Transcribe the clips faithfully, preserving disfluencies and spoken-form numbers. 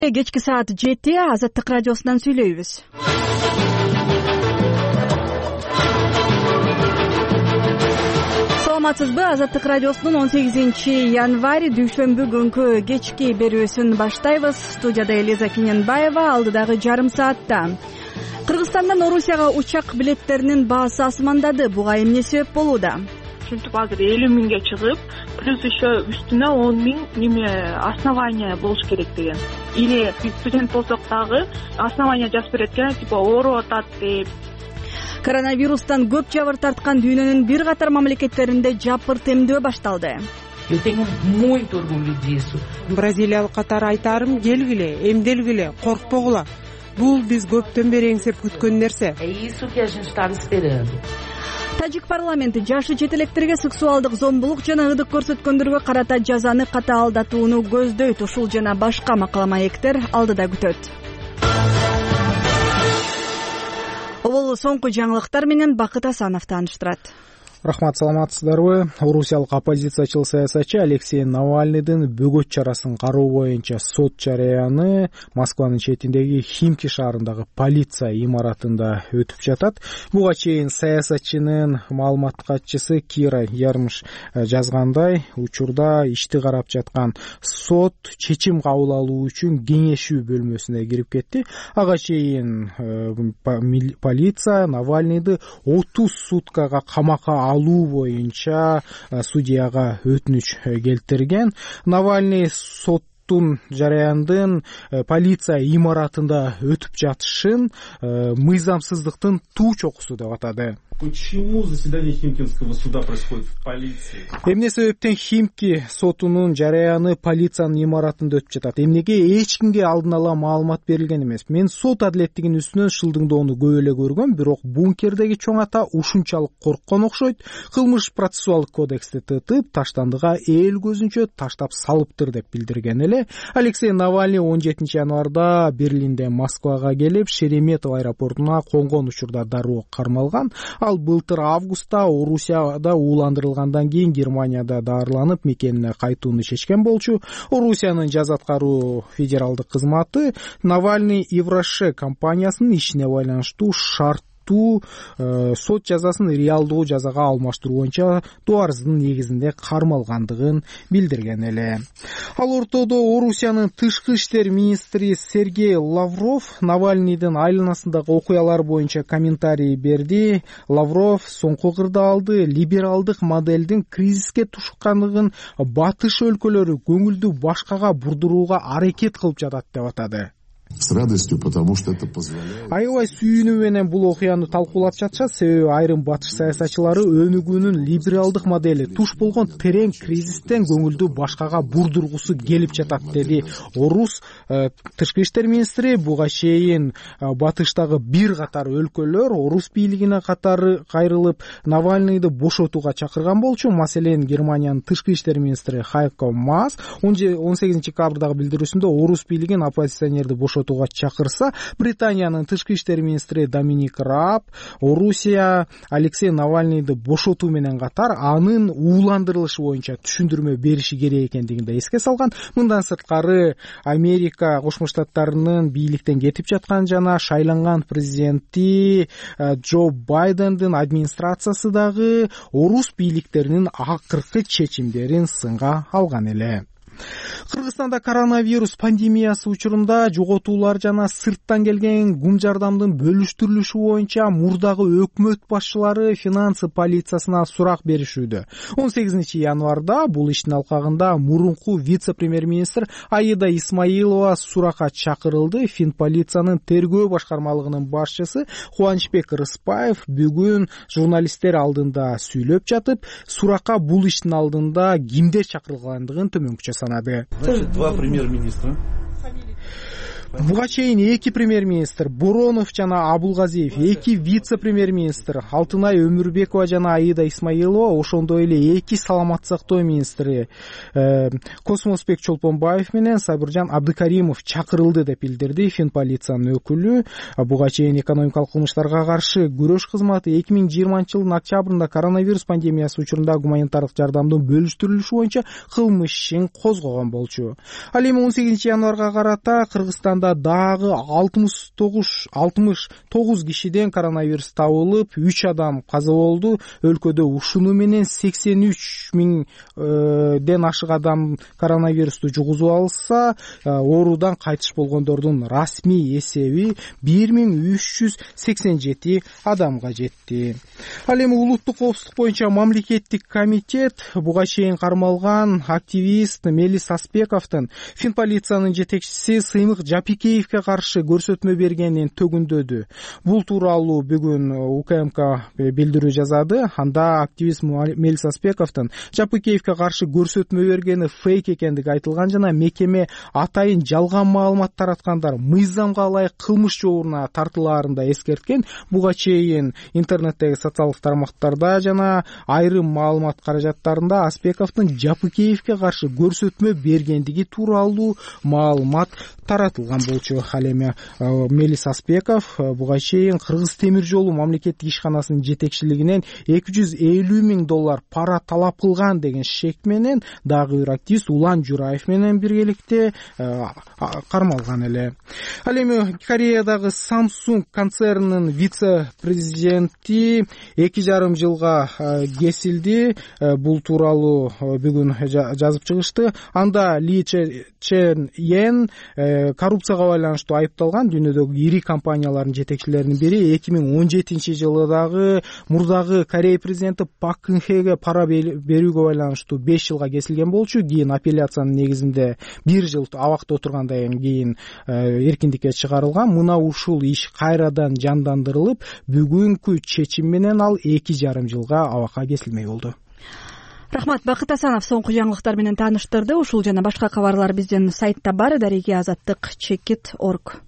Кечки саат жети Азаттык радиосунан сүйлөйбүз. Саламатсызбы? Азаттык радиосунун он сегизинчи январь дүйшөмбү күнкү кечки берүүсүн баштайбыз. Студияда Элиза Кененбаева, алдыдагы жарым саатта. Кыргызстандан Орусияга учак билеттеринин баасы асмандады. Буга эмне себеп болууда? Ушинтип азыр элүү миңге чыгып, плюс еще үстүнө он миң неме основание болуш керек деген. Или студент болсок дагы основание жазып берет экен, типа ооруп атат деп. Коронавирустан көп жабыр тарткан дүйнөнүн бир катар мамлекеттеринде жапырт эмдөө башталды. Eu tenho muito orgulho disso. Бразилиялык катары айтарым, келгиле, эмделгиле, коркпогула. Бул биз көптөн бери эңсеп күткөн нерсе. É isso que a gente estava esperando. Тажик парламенти жашы четелектерге сексуалдык зомбулук жана ырдык көрсөткөндөргө карата жазаны катаалдатууну көздөйт. Ушул жана башка макала-маектер алдыда күтөт. Бул соңку жаңылыктар менен Бакыт Асанов тааныштырат. Рахмат, саламатсыздарбы? Орусиялык оппозициячыл саясатчы Алексей Навальныйдын бөгөт чарасын кароо боюнча сот жарыяны Москванын четиндеги Химки шаарындагы полиция имаратында өтүп жатат. Буга чейин саясатчынын маалымат катчысы Кира Ярмыш жазгандай, учурда ишти карап жаткан сот чечим кабыл алуу үчүн кеңешүү бөлмөсүнө кирип кетти. Ага чейин полиция Навальныйды отуз суткага камакка алуу боюнча судьяга өтүнүч келтирген. Навальный соттун жарыяндын полиция имаратында өтүп жатышын мыйзамсыздыктын туу чокусу деп атады. Почему заседание Химкинского суда происходит в полиции? Эмне себептен Химки сотунун жарыяны полициянын имаратында өтүп жатат? Эмнеге эч кимге алдын ала маалымат берилген эмес? Мен сот адилеттигинин үстүнөн шылдыңдоону көп эле көргөм, бирок бункердеги чоң ата ушунчалык корккон окшойт. Кылмыш процессуалдык кодексти тытып, таштандыга эл көзүнчө таштап салыптыр деп билдирген эле. Алексей Навальный он жетинчи январда Берлинден Москвага келип, Шереметьево аэропортуна конгон учурда дароо кармалган. Ал былтыр августта Орусияда ууландырылгандан кийин Германияда даарыланып мекенине кайтууну чечкен болчу. Орусиянын жаза аткаруу федералдык кызматы Навальный Евроше компаниясынын ишине байланыштуу шарт Э, сот жазасын реалдуу жазага алмаштыруу боюнча доо арыздын негизинде кармалгандыгын билдирген эле. Ал ортодо Орусиянын тышкы иштер министри Сергей Лавров Навальныйдын айланасындагы окуялар боюнча комментарий берди. Лавров соңку кырдаалды либералдык моделдин кризиске тушкандыгын батыш өлкөлөрү көңүлдү башкага бурдурууга аракет кылып жатат деп атады. С радостью, потому что это позволяет. Аябай сүйүнүү менен бул окуяны талкуулап жатышат, себеби айрым батыш саясатчылары өнүгүүнүн либералдык модели туш болгон терең кризистен көңүлдү башкага бурдургусу келип жатат, деди Орус э, тышкы иштер министри. Буга чейин э, батыштагы бир катар өлкөлөр Орус бийлигине катары кайрылып Навальныйды бошотууга чакырган болчу. Маселен, Германиянын тышкы иштер министри Хайко Маас он сегизинчи декабрдагы билдирүүсүндө Орус бийлигин оппозиционерди бошотууга чакырса, Британиянын тышкы иштер министри Доминик Раб Орусия Алексей Навальныйды бошотуу менен катар анын ууландырылышы боюнча түшүндүрмө бериши керек экендигин да эске салган. Мындан сырткары Америка Кошмо Штаттарынын бийликтен кетип жаткан жана шайланган президенти Джо Байдендин администрациясы дагы Орус бийликтеринин акыркы чечимдерин сынга алган эле. Кыргызстанда коронавирус пандемиясы учурунда жоготуулар жана сырттан келген гум жардамдын бөлүштүрүлүшү боюнча мурдагы өкмөт башчылары финансы полициясына сурак беришүүдө. он сегизинчи январда бул иштин алкагында мурунку вице-премьер-министр Аида Исмаилова суракка чакырылды. Фин полициянын тергөө башкармалыгынын башчысы Кубанычбек Рыспаев бүгүн журналисттер алдында сүйлөп жатып, суракка бул иштин алдында кимдер чакырылгандыгын төмөнкүчө санады. Значит, два премьер-министра. Буга чейин эки премьер-министр Боронов жана Абулгазиев, эки вице-премьер-министр Алтынай Өмүрбекова жана Аида Исмаилова, ошондой эле эки саламаттык сактоо министри Космосбек Чолпонбаев менен Сабыржан Абдыкаримов чакырылды деп билдирди Финполициянын өкүлү. Буга чейин экономикалык кылмыштарга каршы күрөш кызматы эки миң жыйырманчы жылдын октябрында коронавирус пандемиясы учурунда гуманитардык жардамдын бөлүштүрүлүшү боюнча кылмыш ишин козгогон болчу. Ал эми он сегизинчи январга карата Кыргызстанда дагы алтымыш тогуз кишиден коронавирус табылып, үч адам каза болду. Өлкөдө ушуну менен сексен үч миңден ашык адам коронавирусту жугузуп алса, оорудан кайтыш болгондордун расмий эсеби бир миң үч жүз сексен жети адамга жетти. Ал эми улуттук коопсуздук боюнча мамлекеттик комитет буга чейин кармалган активист Мелис Аспековдун Финполициянын жетекчиси Сыймык Жапикеевге каршы көрсөтмө бергенин төгүндөдү. Бул тууралуу бүгүн УКМК билдирүү жазады. Анда активист Мелис Аспековдун Жапикеевге каршы көрсөтмө бергени фейк экендиги айтылган жана мекеме атайын жалган маалымат тараткандар мыйзамга ылайык кылмыш жообуна тартылаарында эскерткен. Буга чейин интернеттеги социалдык тармактарда жана айрым маалымат каражаттарында Аспековдун Жапикеевге каршы көрсөтмө бергендиги тууралуу маалымат таратылган болчу. Ал эми Мелис Аспеков буга чейин Кыргыз темир жолу мамлекеттик ишканасынын жетекчилигинен эки жүз элүү миң доллар пара талап кылган деген шек менен дагы бир активист Улан Жураев менен биргеликте кармалган эле. Ал эми Кореядагы Samsung концернинин вице-президенти эки жарым жылга кесилди. Бул тууралуу бүгүн жазып чыгышты. Анда Ли Чен Йен коррупцияга байланыштуу айыпталган. Дүйнөдөгү ири компаниялардын жетекчилеринин бири. эки миң он жетинчи жылдагы мурдагы Корея президенти Пак Кын Хеге пара берүүгө байланыштуу беш жылга кесилген болчу. Кийин апелляциянын негизинде бир жыл абакта отургандан кийин эркиндикке чыгарылган. Мына ушул иш кайрадан жандандырылып, бүгүнкү чечим менен ал эки жарым жылга абакка кесилмей болду. Рахмат, Бакыт Асанов соңку жаңылыктар менен тааныштырды. Ушул жана башка кабарлар биздин сайтта бар, дареги азаттык чекит точка орг.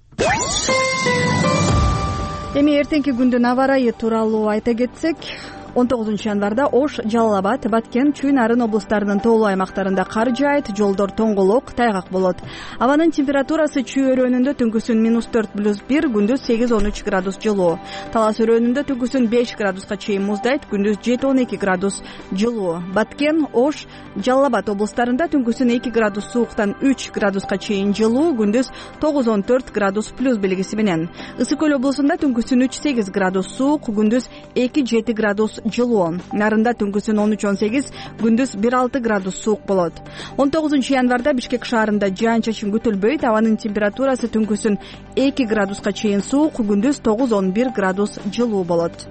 Эми эртеңки күндүн аба ырайы тууралуу айта кетсек, он тогузунчу январда Ош, Жалал Абад, Баткен, Чүй Нарын облустарынын тоолуу аймактарында кар жаайт, жолдор тоңголок, тайгак болот. Абанын температурасы Чүй өрөөнүндө түнкүсүн минус төрт плюс бир, күндүз сегиз он үч градус жылуу. Талас өрөөнүндө түнкүсүн беш градуска чейин муздайт, күндүз жети он эки градус жылуу. Баткен, Ош, Жалал Абад облустарында түнкүсүн эки градус сууктан үч градуска чейин жылуу, күндүз тогуз он төрт градус плюс белгиси менен. Ысык Көл облусунда түнкүсүн үч сегиз градус суук, күндүз эки жети градус жылуу. Нарында түнкүсүн он үч он сегиз, күндүз бир алты градус суук болот. он тогузунчу январда Бишкек шаарында жаан-чачын күтүлбөйт. Абанын температурасы түнкүсүн эки градуска чейин суук, күндүз тогуз он бир градус жылуу болот.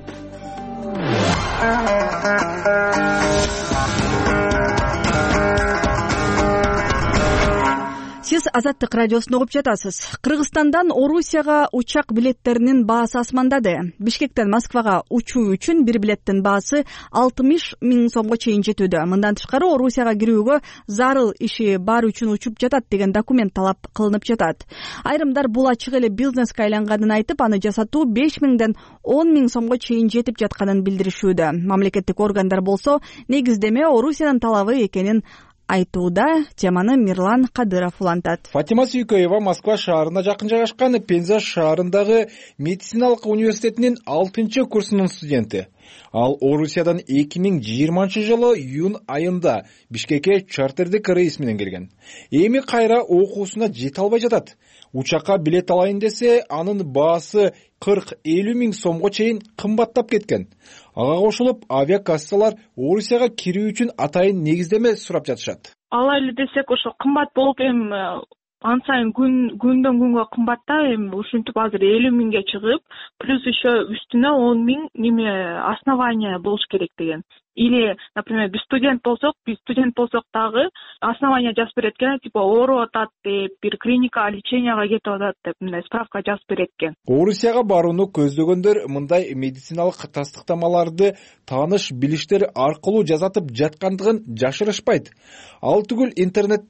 Сиз Азаттык радиосун угуп жатасыз. Кыргызстандан Орусияга учак билеттеринин баасы асмандады. Бишкектен Москвага учуу үчүн бир билеттин баасы алтымыш миң сомго чейин жетүүдө. Мындан тышкары Орусияга кирүүгө зарыл иши бар үчүн учуп жатат деген документ талап кылынып жатат. Айрымдар бул ачык эле бизнеске айланганын айтып, аны жасатуу беш миңден он миң сомго чейин жетип жатканын билдиришүүдө. Мамлекеттик органдар болсо негиздеме Орусиянын талабы экенин айтууда. Теманы Мирлан Кадыров улантат. Фатима Сүйкөева Москва шаарына жакын жайгашкан Пенза шаарындагы медициналык университетинин алтынчы курсунун студенти. Ал Орусиядан эки миң жыйырманчы жылы июнь айында Бишкекке чартердик рейс менен келген. Эми кайра окуусуна жете албай жатат. Учакка билет алайын десе, анын баасы кырк элүү миң сомго чейин кымбаттап кеткен. Ага кошулуп, авиакассалар Орусияга кирүү үчүн атайын негиздеме сурап жатышат. Алай эле десек, ошо кымбат болуп эми ан сайын күн күндөн күнгө кымбатта, эми ушинтип азыр элүү миңге чыгып, плюс еще үстүнө он миң неме основание болуш керек деген. Или, например, биз студент болсок, биз студент болсок дагы основание жазып берет экен, типа ооруп атат деп, бир клиника леченияга кетип атат деп, мындай справка жазып берет экен. Орусияга барууну көздөгөндөр мындай медициналык тастыктамаларды тааныш билиштер аркылуу жасатып жаткандыгын жашырышпайт. Ал түгүл интернетте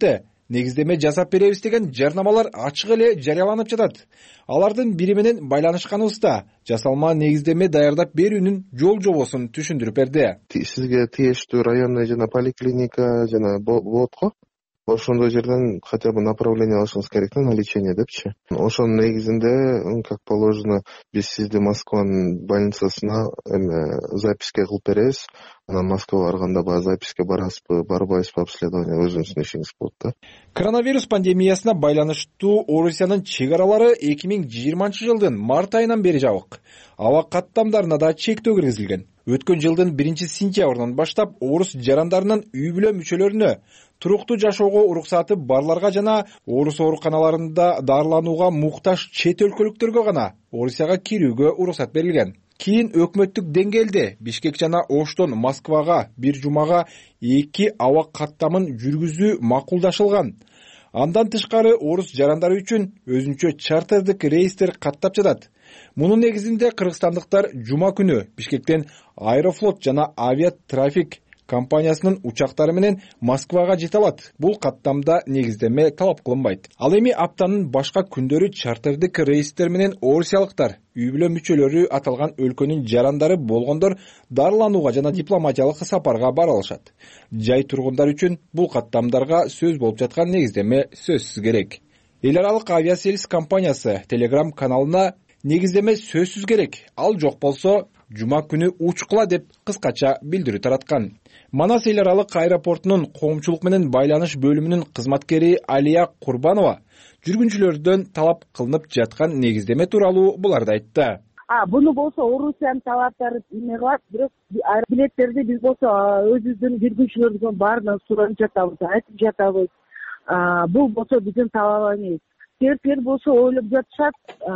негиздеме жасап беребиз деген жарнамалар ачык эле жарыяланып жатат. Алардын бири менен байланышканыбызда жасалма негиздеме даярдап берүүнүн жол жобосун түшүндүрүп берди. Сизге тиештүү районный жана поликлиника жана болот го. Ошондой жерден хотя бы направление алышыңыз керек на лечение депчи. Ошонун негизинде, как положено, биз сизди Москванын больницасына эме записке кылып беребиз. Анан Москвага барганда баягы записке барасызбы, барбайсызбы, обследование өзүңүздүн ишиңиз болот да. Коронавирус пандемиясына байланыштуу Орусиянын чек аралары эки миң жыйырманчы жылдын март айынан бери жабык. Аба каттамдарына да чектөө киргизилген. Өткөн жылдын биринчи сентябрынан баштап орус жарандарынын үй бүлө мүчөлөрүнө туруктуу жашоого уруксаты барларга жана орус ооруканаларында дарыланууга муктаж чет өлкөлүктөргө гана Орусияга кирүүгө уруксат берилген. Кийин өкмөттүк деңгээлде Бишкек жана Оштон Москвага бир жумага эки аба каттамын жүргүзүү макулдашылган. Андан тышкары орус жарандары үчүн өзүнчө чартердик рейстер каттап жатат. Мунун негизинде кыргызстандыктар жума күнү Бишкектен Аэрофлот жана Авиатрафик компаниясынын учактары менен Москвага жете алат. Бул каттамда негиздеме талап кылынбайт. Ал эми аптанын башка күндөрү чартердик рейстер менен орусиялыктар үй бүлө мүчөлөрү аталган өлкөнүн жарандары болгондор дарыланууга жана дипломатиялык сапарга бара алышат. Жай тургундар үчүн бул каттамдарга сөз болуп жаткан негиздеме сөзсүз керек. Эл аралык авиасервис компаниясы Telegram каналына негиздеме сөзсүз керек, ал жок болсо жума күнү учкула деп кыскача билдирүү тараткан. Манас эл аралык аэропортунун коомчулук менен байланыш бөлүмүнүн кызматкери Алия Курбанова жүргүнчүлөрдөн талап кылынып жаткан негиздеме тууралуу буларды айтты. А, буну болсо Орусиянын талаптары эме кылат, бирок билеттерди биз болсо өзүбүздүн жүргүнчүлөрдүн баарынан сурап жатабыз, айтып жатабыз. Бул болсо биздин талап эмес. Кээдкер болсо ойлоп жатышат,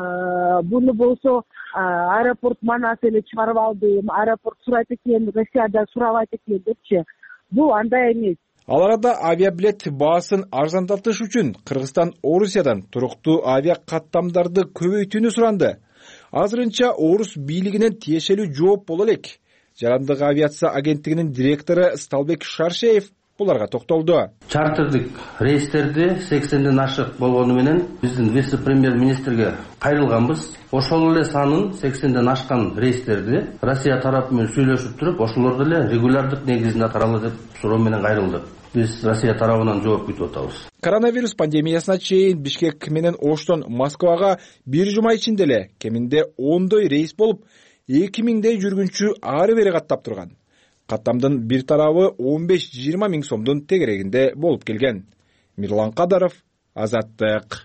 буну болсо аэропорт Манас эле чыгарып алды, аэропорт сурайт экен, Россияда сурабайт экен депчи. Бул андай эмес. Ал арада авиабилет баасын арзандатыш үчүн Кыргызстан Орусиядан туруктуу авиа каттамдарды көбөйтүүнү суранды. Азырынча орус бийлигинен тиешелүү жооп боло элек. Жарандык авиация агенттигинин директору Сталбек Шаршеев буларга токтолду. Чартердик рейстерди сексенден ашык болгону менен биздин вице-премьер-министрге кайрылганбыз. Ошол эле санын сексенден ашкан рейстерди Россия тарапы менен сүйлөшүп туруп, ошолорду эле регулярдык негизинде таралы деп суроо менен кайрылдык. Биз Россия тарабынан жооп күтүп атабыз. Коронавирус пандемиясына чейин Бишкек менен Оштон Москвага бир жума ичинде эле кеминде ондой рейс болуп, эки миңдей жүргүнчү ары бери каттап турган. Каттамдын бир тарабы он беш жыйырма миң сомдун тегерегинде болуп келген. Мирлан Кадаров, Азаттык.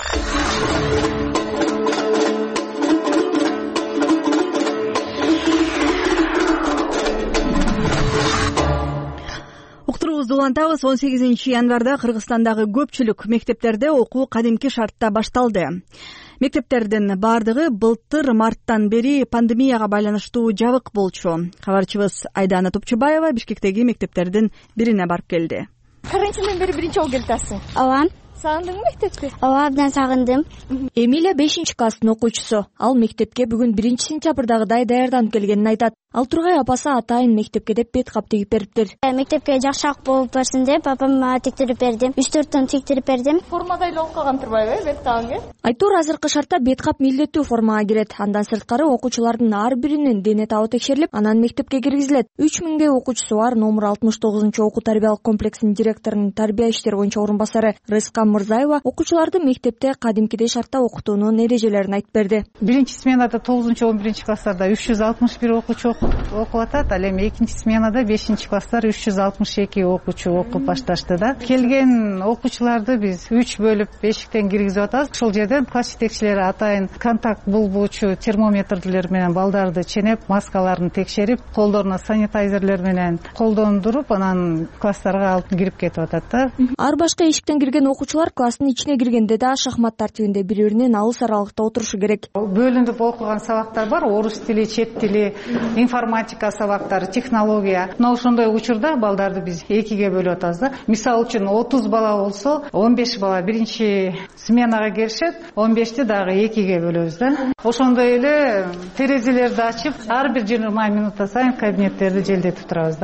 Уктуруубузду улантабыз. он сегизинчи январда Кыргызстандагы көпчүлүк мектептерде окуу кадимки шартта башталды. Мектептердин баардыгы былтыр марттан бери пандемияга байланыштуу жабык болчу. Кабарчыбыз Айдана Топчубаева Бишкектеги мектептердин бирине барып келди. Карантинден бери биринчи жолу келип атасың? Ооба. Сагындыңбы мектепти? Ооба, абдан сагындым. Эмилия бешинчи класстын окуучусу. Ал мектепке бүгүн биринчи сентябрдагыдай даярданып келгенин айтат. Ал Тургай апасы атайын мектепке деп бет кап тигип бериптир. Мектепке жакшыраак болуп барсын деп апам мага тиктирип берди. үч төрт тон тиктирип бердим. Формада эле болуп калган турбайбы бет кабыңы? Айтор азыркы шартта бет кап милдеттүү формага кирет. Андан сырткары окуучулардын ар биринин дене табы текшерилип, анан мектепке киргизилет. үч миңдей окуучусу бар номер алтымыш тогузунчу окуу тарбиялык комплексинин директорунун тарбия иштери боюнча орун басары Рыскан Мырзаева окуучуларды мектепте кадимкидей шартта окутуунун эрежелерин айтып берди. Биринчи сменада тогузунчу он биринчи класстарда үч жүз алтымыш бир окуучу окуп атат, ал эми экинчи сменада бешинчи класстар үч жүз алтымыш эки окуучу окуп башташты да. Келген окуучуларды биз үч бөлүп эшиктен киргизип атабыз. Ошол жерден класс жетекчилери атайын контакт булбуучу термометрлер менен балдарды ченеп, маскаларын текшерип, колдоруна санитайзерлер менен колдондуруп, анан класстарга алып кирип кетип атат да. Ар башка эшиктен кирген окуучулар класстын ичине киргенде да шахмат тартибинде бири-биринен алыс аралыкта отурушу керек. Бөлүнүп окуган сабактар бар, орус тили, чет тили, информатика сабактары, технология. Но ошондой учурда балдарды биз экиге бөлүп атабыз да. Мисалы үчүн отуз бала болсо, он беш бала биринчи сменага келишет, он бешти дагы экиге бөлөбүз да. Ошондой эле терезелерди ачып, ар бир жыйырма минутта сайын кабинеттерди желдетип турабыз да.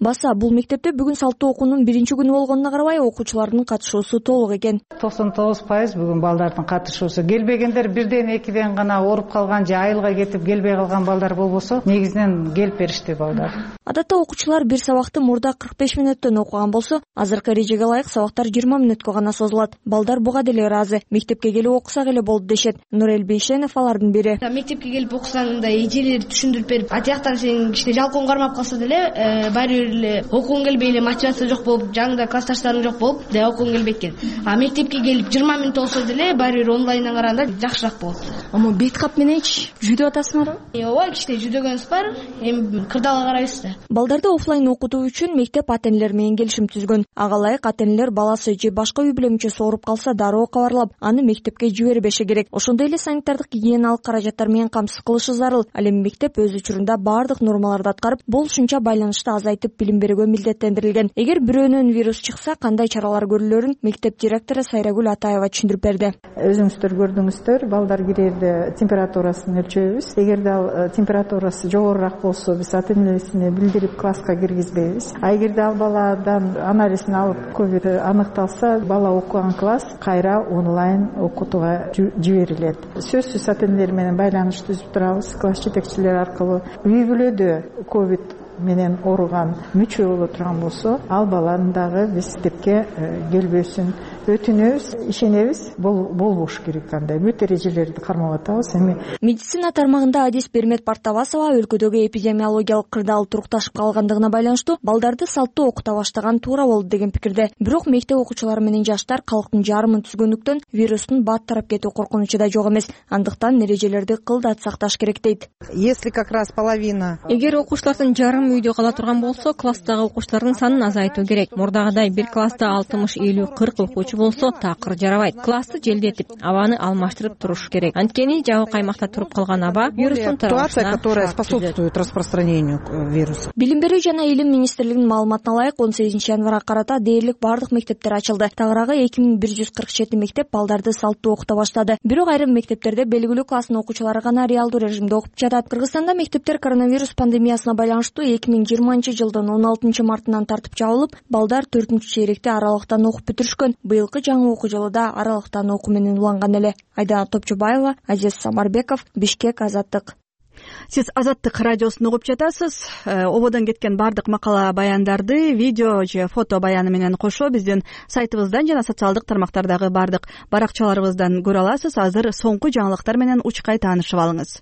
Баса бул мектепте бүгүн салттуу окуунун биринчи күнү болгонуна карабай окуучулардын катышуусу толук экен. токсон тогуз пайыз бүгүн балдардын катышуусу. Келбегендер бирден экиден гана ооруп калган же айылга кетип келбей калган балдар болбосо, негизинен келип беришти балдар. Адатта окуучулар бир сабакты мурда кырк беш мүнөттөн окуган болсо, азыркы эрежеге ылайык сабактар жыйырма мүнөткө гана созулат. Балдар буга деле ыраазы. Мектепке келип окусак эле болду дешет. Нурел Бейшенов алардын бири. Мектепке келип окусаң мындай эжелер түшүндүрүп берип, атияктан сен кичине жалкоон кармап калса деле, баары бир эле окугуң келбей эле, мотивация жок болуп, жаныңда классташтарың жок болуп, да окугуң келбей экен. А мектепке келип жыйырма мүнөт болсо деле, баары бир онлайндан караганда жакшыраак болот. Ама бет кап мененчи жүдө атасыңарбы? Ооба, кичине жүдөгөнүбүз бар, эми кырдаала карайбыз да. Балдарды офлайн окутуу үчүн мектеп ата-энелер менен келишим түзгөн. Ага ылайык ата-энелер баласы же башка үй бүлө ооруп калса дароо кабарлап, аны мектепке жибербеши керек. Ошондой эле санитардык гигиеналык каражаттар менен камсыз кылышы зарыл. Ал эми мектеп өз учурунда баардык нормаларды аткарып, болушунча байланышты азайтып билим берүүгө милдеттендирилген. Эгер бирөөнөн вирус чыкса, кандай чаралар көрүлөрүн мектеп директору Сайрагүл Атаева түшүндүрүп берди. Өзүңүздөр көрдүңүздөр, балдар кирерде температурасын өлчөйбүз. Эгерде ал температурасы жогорураак болсо, биз ата-энесине билдирип класска киргизбейбиз. А эгерде ал баладан анализин алып ковид аныкталса, бала окуган класс кайра онлайн окутууга жиберилет. Сөзсүз ата-энелер менен байланыш түзүп турабыз, класс жетекчилери аркылуу. Үй бүлөдө ковид менен ооруган мүчө боло турган болсо, ал баланы дагы биз мектепке келбөсүн өтүнөбүз, ишенебиз. Болбош керек андай бүт эрежелерди кармап атабыз. Эми медицина тармагында адис Бермет Партабасова өлкөдөгү эпидемиологиялык кырдаал турукташып калгандыгына байланыштуу балдарды салттуу окута баштаган туура болду деген пикирде. Бирок мектеп окуучулары менен жаштар калктын жарымын түзгөндүктөн вирустун бат тарап кетүү коркунучу да жок эмес. Андыктан эрежелерди кылдат сакташ керек дейт. Если как раз половина. Эгер окуучулардын жарым үйдө кала турган болсо, класстагы окуучулардын санын азайтуу керек. Мурдагыдай бир класста алтымыш элүү кырк окуучу болсо, такыр жарабайт. Классты желдетип, абаны алмаштырып туруш керек. Анткени жабык аймакта туруп калган аба вирустун таралышына, которая способствует распространению вируса. Билим берүү жана илим министрлигинин маалыматына ылайык, он сегизинчи январга карата дээрлик бардык мектептер ачылды. Тагыраагы эки миң бир жүз кырк жети мектеп балдарды салттуу окута баштады. Бирок айрым мектептерде белгилүү класстын окуучулары гана реалдуу режимде окуп жатат. Кыргызстанда мектептер коронавирус пандемиясына байланыштуу эки миң жыйырманчы жылдын он алтынчы мартынан тартып жабылып, балдар төртүнчү чейректе аралыктан окуп бүтүрүшкөн. Быйылкы жаңы окуу жылында аралыктан окуу менен уланган эле. Айдана Топчубаева, Азиз Самарбеков, Бишкек, Азаттык. Сиз Азаттык радиосун угуп жатасыз. Ободон кеткен бардык макала баяндарды видео же фото баяны менен кошо биздин сайтыбыздан жана социалдык тармактардагы бардык баракчаларыбыздан көрө аласыз. Азыр соңку жаңылыктар менен учкай таанышып алыңыз.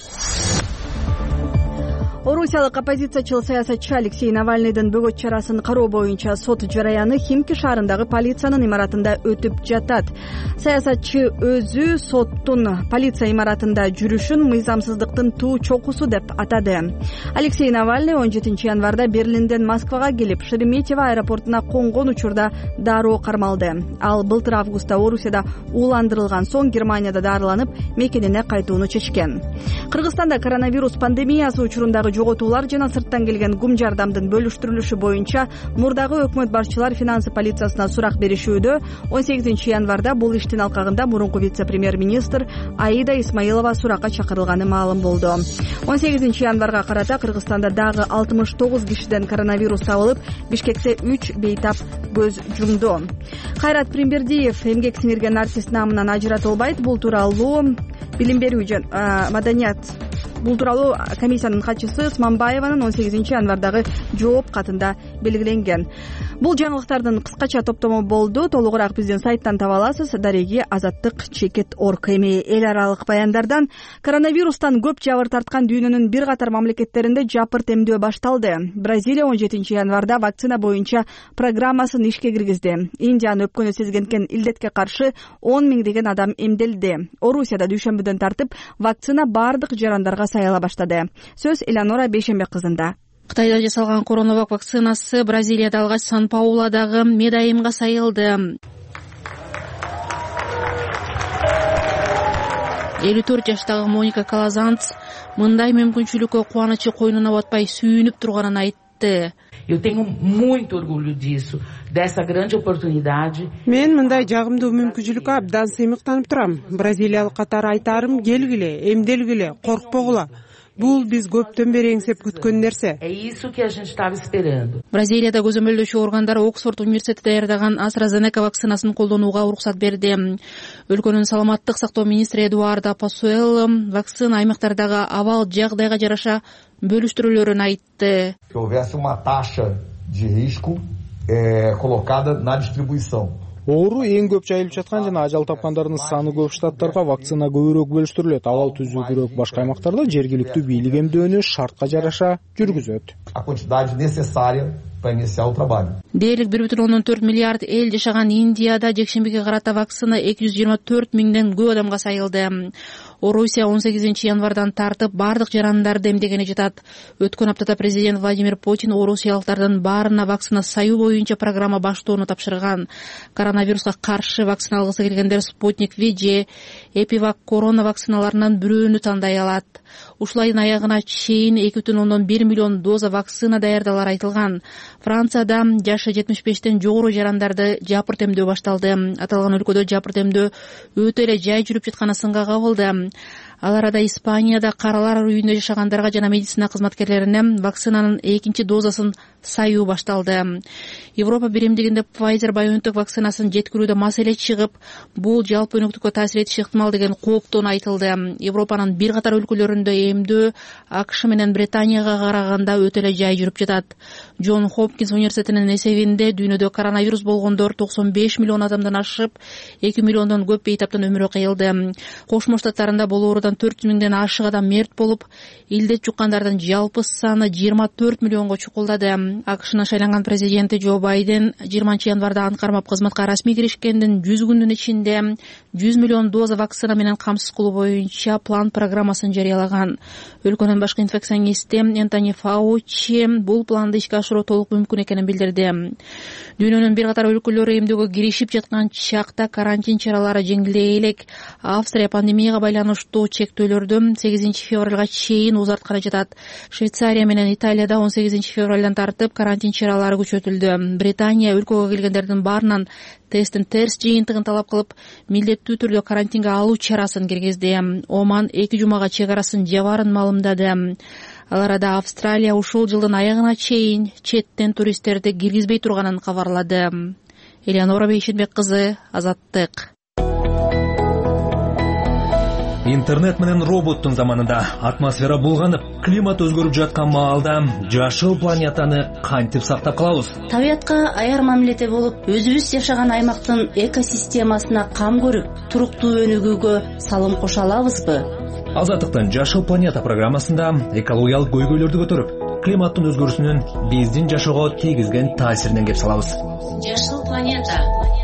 Орусиялык оппозициячыл саясатчы Алексей Навальныйдын бөгөт чарасын кароо боюнча сот жараяны Химки шаарындагы полициянын имаратында өтүп жатат. Саясатчы өзү соттун полиция имаратында жүрүшүн мыйзамсыздыктын туу чокусу деп атады. Алексей Навальный он жетинчи январда Берлинден Москвага келип, Шереметьево аэропортуна конгон учурда дароо кармалды. Ал былтыр августта Орусияда ууландырылган соң Германияда дарыланып, мекенине кайтууну чечкен. Кыргызстанда коронавирус пандемиясы учурундагы жоготуулар жана сырттан келген гум жардамдын бөлүштүрүлүшү боюнча мурдагы өкмөт башчылар финансы полициясына сурак беришүүдө. он сегизинчи январда бул иштин алкагында мурунку вице-премьер-министр Аида Исмаилова суракка чакырылганы маалым болду. он сегизинчи январга карата Кыргызстанда дагы алтымыш тогуз кишиден коронавирус табылып, Бишкекте үч бейтап көз жумду. Кайрат Примбердиев эмгек сиңирген артист намынан ажыратылбайт. Бул тууралуу билим берүү жана маданият Бул тууралуу комиссиянын катчысы Сманбаеванын он сегизинчи январдагы жооп катында белгиленген. Бул жаңылыктардын кыскача топтому болду. Толугураак биздин сайттан таба аласыз. Дареги Азаттык чекит орг. Эми эл аралык баяндардан коронавирустан көп жабыр тарткан дүйнөнүн бир катар мамлекеттеринде жапырт эмдөө башталды. Бразилия он жетинчи январда вакцина боюнча программасын ишке киргизди. Индиянын өпкөнү сезгенкен илдетке каршы он миңдеген адам эмделди. Орусияда дүйшөмбүдөн тартып вакцина бардык жарандарга сайыла баштады. Сөз Элеонора Бейшембек кызында. Кытайда жасалган коронавак вакцинасы Бразилияда алгач Сан-Пауладагы Медайымга сайылды. элүү төрт жаштагы Моника Калазанц мындай мүмкүнчүлүккө кубанычы койнуна батпай сүйүнүп турганын айтты. Eu tenho muito orgulho disso, dessa grande oportunidade. Мен мындай жагымдуу мүмкүнчүлүккө абдан сыймыктанып турам. Бразилиялык катары айтарым, келгиле, эмделгиле, коркпогула. бул биз көптөн бери эңсеп күткөн нерсе. Бразилияда көзөмөлдөөчү органдар Оксфорд университети даярдаган AstraZeneca вакцинасын колдонууга уруксат берди. Өлкөнүн саламаттык сактоо министри Эдуардо Пасуэлло вакцина аймактардагы абал жагдайга жараша бөлүштүрүлөрүн айтты. Оору эң көп жайылып жаткан жана ажал тапкандардын саны көп штаттарга вакцина көбүрөөк бөлүштүрүлөт. Абал түзүүгүрөөк башка аймактарда жергиликтүү бийлик эмдөөнү шартка жараша жүргүзөт. Дээрлик бир бүтүн ондон төрт миллиард эл жашаган Индияда жекшембиге карата вакцина эки жүз жыйырма төрт миңден көп адамга сайылды. Орусия он сегизинчи январдан тартып бардык жарандарды эмдегени жатат. Өткөн аптада президент Владимир Путин орусиялыктардын баарына вакцина саюу боюнча программа баштоону тапшырган. Коронавируска каршы вакцина алгысы келгендер Спутник V же Эпивак корона вакциналарынан бирөөнү тандай алат. Ушул айдын аягына чейин эки бүтүн ондон бир миллион доза вакцина даярдалары айтылган. Францияда жашы жетимиш бештен жогору жарандарды жапырт эмдөө башталды. Аталган өлкөдө жапырт эмдөө өтө эле жай жүрүп жатканы сынга кабылды. Ал арада Испанияда каралар үйүндө жашагандарга жана медицина кызматкерлерине вакцинанын экинчи дозасын саюу башталды. Европа биримдигинде Pfizer-BioNTech вакцинасын жеткирүүдө маселе чыгып, бул жалпы өнөктүккө таасир этиши ыктымал деген кооптон айтылды. Европанын бир катар өлкөлөрүндө эмдөө АКШ менен Британияга караганда өтө эле жай жүрүп жатат. Джон Хопкинс университетинин эсебинде дүйнөдө коронавирус болгондор токсон беш миллион адамдан ашып, эки миллиондон көп бейтаптан өмүрү кыйылды. Кошмо Штаттарында бул оорудан төрт жүз миңден ашык адам мерт болуп, илдет жуккандардын жалпы саны жыйырма төрт миллионго чукулдады. АКШнын шайланган президенти Джо Байден жыйырманчы январда ант кармап кызматка расмий киришкенден жүз күндүн ичинде жүз миллион доза вакцина менен камсыз кылуу боюнча план программасын жарыялаган. Өлкөнүн башкы инфекционисти Энтони Фаучи бул планды ишке ашыруу толук мүмкүн экенин билдирди. Дүйнөнүн бир катар өлкөлөрү эмдөөгө киришип жаткан чакта карантин чаралары жеңилдей элек. Австрия пандемияга байланыштуу чектөөлөрдү сегизинчи февралга чейин узартканы жатат. Швейцария менен Италияда он сегизинчи февралдан тартып карантин чаралары күчөтүлдү. Британия өлкөгө келгендердин баарынан тесттин терс жыйынтыгын талап кылып, милдеттүү түрдө карантинге алуу чарасын киргизди. Оман эки жумага чек арасын жабаарын маалымдады. Ал арада Австралия ушул жылдын аягына чейин четтен туристтерди киргизбей турганын кабарлады. Элеонора Бейшенбек кызы, Азаттык. Интернет менен роботтун заманында атмосфера булганып, климат өзгөрүп жаткан маалда жашыл планетаны кантип сактап калабыз? Табиятка аяр мамиледе болуп, өзүбүз жашаган аймактын экосистемасына кам көрүп, туруктуу өнүгүүгө салым кошо алабызбы? Азаттыктын Жашыл планета программасында экологиялык көйгөйлөрдү көтөрүп, климаттын өзгөрүүсүнүн биздин жашоого тийгизген таасиринен кеп салабыз. Жашыл планета.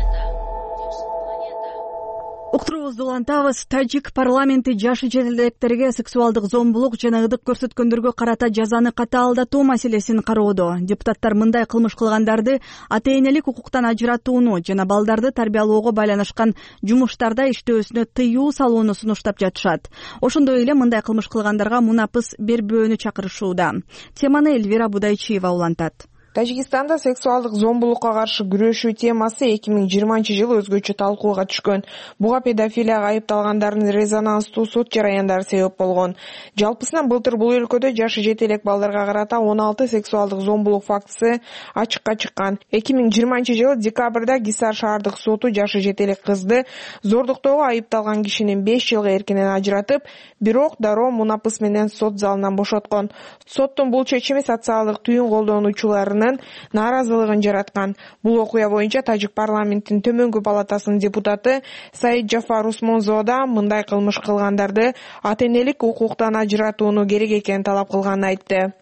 Уктуруубузду улантабыз. Тажик парламенти жашы жетелдектерге сексуалдык зомбулук жана ыдык көрсөткөндөргө карата жазаны катаалдатуу маселесин кароодо. Депутаттар мындай кылмыш кылгандарды ата-энелик укуктан ажыратууну жана балдарды тарбиялоого байланышкан жумуштарда иштөөсүнө тыюу салууну сунуштап жатышат. Ошондой эле мындай кылмыш кылгандарга мунапыс бербөөнү чакырышууда. Теманы Эльвира Будайчиева улантат. Тажикстанда сексуалдык зомбулукка каршы күрөшүү темасы эки миң жыйырманчы жылы өзгөчө талкууга түшкөн. Буга педофилияга айыпталгандардын резонанстуу сот жараяндары себеп болгон. Жалпысынан былтыр бул өлкөдө жашы жете элек балдарга карата он алты сексуалдык зомбулук фактысы ачыкка чыккан. эки миң жыйырманчы жылы декабрда Гисар шаардык соту жашы жете элек кызды зордуктоого айыпталган кишинин беш жылга эркинен ажыратып, бирок дароо мунапыс менен сот залынан бошоткон. Соттун бул чечими социалдык түйүн колдонуучуларынын нааразылыгын жараткан. Бул окуя боюнча Тажик парламенттин төмөнкү палатасынын депутаты Саид Джафар Усмонзода мындай кылмыш кылгандарды ата-энелик укуктан ажыратууну керек экенин талап кылганын айтты.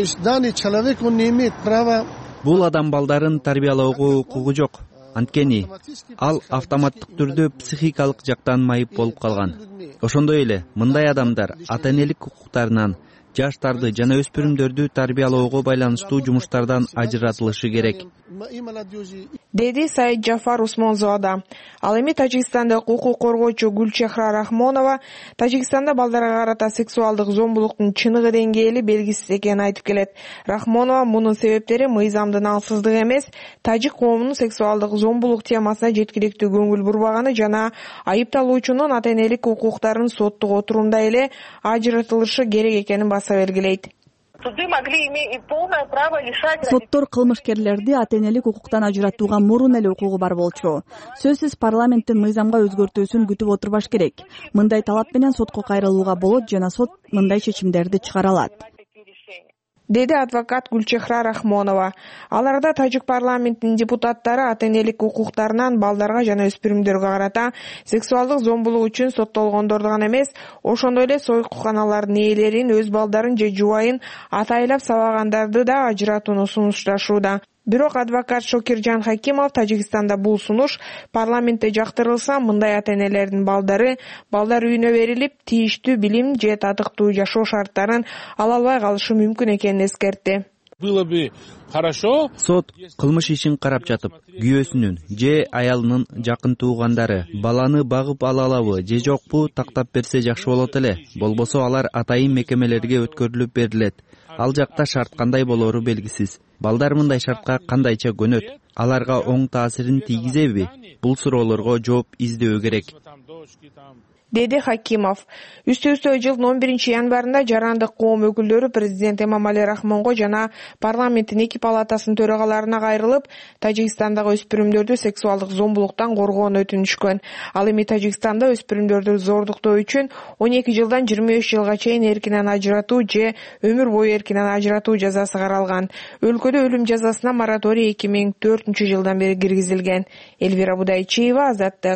Бул адам балдарын тарбиялоого укугу жок. Анткени ал автоматтык түрдө психикалык жактан майып болуп калган. Ошондой эле мындай адамдар ата-энелик укуктарынан, жаштарды жана өспүрүмдөрдү тарбиялоого байланыштуу жумуштардан ажыратылышы керек. деди Саид Жафар Усмонзода. Ал эми Тажикстандык укук коргоочу Гүлчехра Рахмонова Тажикстанда балдарга карата сексуалдык зомбулуктун чыныгы деңгээли белгисиз экенин айтып келет. Рахмонова мунун себептери мыйзамдын алсыздыгы эмес, тажик коомунун сексуалдык зомбулук темасына жеткиликтүү көңүл бурбаганы жана айыпталуучунун ата-энелик укуктарын соттук отурумда эле ажыратылышы керек экенин баса белгилейт. Соттор кылмышкерлерди ата-энелик укуктан ажыратууга мурун эле укугу бар болчу. Сөзсүз парламенттин мыйзамга өзгөртүүсүн күтүп отурбаш керек. Мындай талап менен сотко кайрылууга болот жана сот мындай чечимдерди чыгара алат, деди адвокат Гүлчехра Рахмонова. Аларда тажик парламентинин депутаттары ата-энелик укуктарынан балдарга жана өспүрүмдөргө карата сексуалдык зомбулук үчүн соттолгондорду гана эмес, ошондой эле сойкуканалардын ээлерин, өз балдарын же жубайын атайлап сабагандарды да ажыратууну сунушташууда. Бирок адвокат Шокиржан Хакимов Тажикстанда бул сунуш парламентте жактырылса, мындай ата-энелердин балдары балдар үйүнө берилип, тийиштүү билим же татыктуу жашоо шарттарын ала албай калышы мүмкүн экенин эскертти. Сот кылмыш ишин карап жатып, күйөөсүнүн же аялынын жакын туугандары баланы багып ала алабы же жокпу тактап берсе жакшы болот эле. Болбосо алар атайын мекемелерге өткөрүлүп берилет. Ал жакта шарт кандай болору белгисиз. Балдар мындай шартка кандайча көнөт? Аларга оң таасирин тийгизеби? Бул суроолорго жооп издөө керек, деди Хакимов. Үстө-үстө жылдын он биринчи январында жарандык коом өкүлдөрү президент Эмомали Рахмонго жана парламенттин эки палатасынын төрагаларына кайрылып, Тажикстандагы өспүрүмдөрдү сексуалдык зомбулуктан коргоону өтүнүшкөн. Ал эми Тажикстанда өспүрүмдөрдү зордуктоо үчүн он эки жылдан жыйырма үч жылга чейин эркинен ажыратуу же өмүр бою эркинен ажыратуу жазасы каралган. Өлкөдө өлүм жазасына мораторий эки миң төртүнчү жылдан бери киргизилген. Элвира Будайчиева, Азаттык.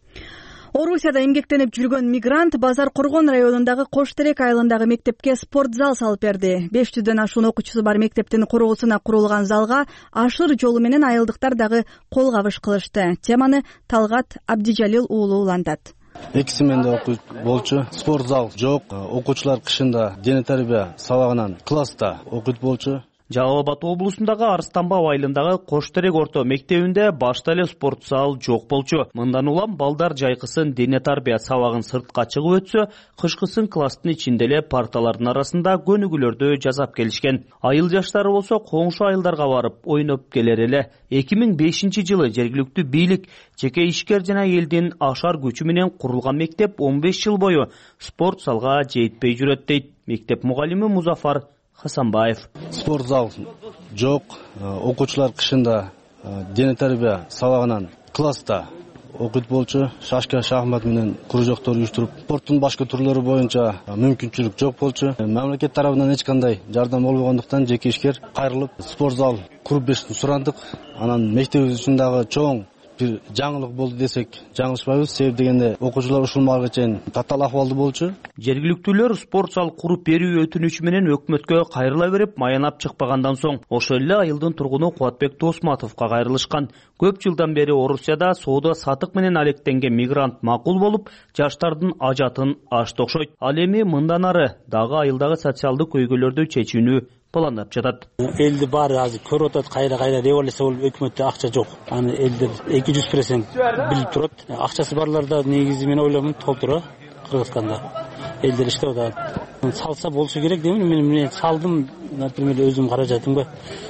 Орусияда эмгектенип жүргөн мигрант Базар Коргон районундагы Кош Терек айылындагы мектепке спорт зал салып берди. беш жүздөн ашуун окуучусу бар мектептин курулуусуна курулган залга ашыр жолу менен айылдыктар дагы кол кабыш кылышты. Теманы Талгат Абдижалил уулу улантат. эки сменде окуйт болчу. Спорт зал жок. Окуучулар кышында дене тарбия сабагынан класста окуйт болчу. Жалал Абад облусундагы Арстанбаб айылындагы Кош Терек орто мектебинде башта эле спорт зал жок болчу. Мындан улам балдар жайкысын дене тарбия сабагын сыртка чыгып өтсө, кышкысын класстын ичинде эле парталардын арасында көнүгүүлөрдү жасап келишкен. Айыл жаштары болсо коңшу айылдарга барып ойноп келер эле. эки миң бешинчи жылы жергиликтүү бийлик, жеке ишкер жана элдин ашар күчү менен курулган мектеп он беш жыл бою спорт залга жетпей жүрөт дейт мектеп мугалими Музафар Хасанбаев. Спорт зал жок. Окуучулар кышында дене тарбия сабагынан класста окуйт болчу. Шашка, шахмат менен кружоктор уюштуруп, спорттун башка түрлөрү боюнча мүмкүнчүлүк жок болчу. Мамлекет тарабынан эч кандай жардам болбогондуктан жеке ишкер кайрылып спорт зал куруп беришин сурандык. Анан мектебибиз үчүн дагы чоң бир жаңылык болду десек жаңылышпайбыз. Себеп дегенде окуучулар ушул маалга чейин татаал акыбалда болчу. Жергиликтүүлөр спорт зал куруп берүү өтүнүчү менен өкмөткө кайрыла берип, маянап чыкпагандан соң ошол эле айылдын тургуну Кубатбек Досматовго кайрылышкан. Көп жылдан бери Орусияда соода сатык менен алектенген мигрант макул болуп, жаштардын ажатын ашты окшойт. Ал эми мындан ары дагы айылдагы социалдык көйгөйлөрдү чечүүнү пландап жатат. Элди баары азыр көрүп атат, кайра-кайра революция болуп, өкмөттө акча жок. Аны элдер эки жүз процент билип турат. Акчасы барларда негизи мен ойлоймун толтура Кыргызстанда. Элдер иштеп атат. Салса болсо керек деймин. Мен мен салдым, например, өзүм каражатымга.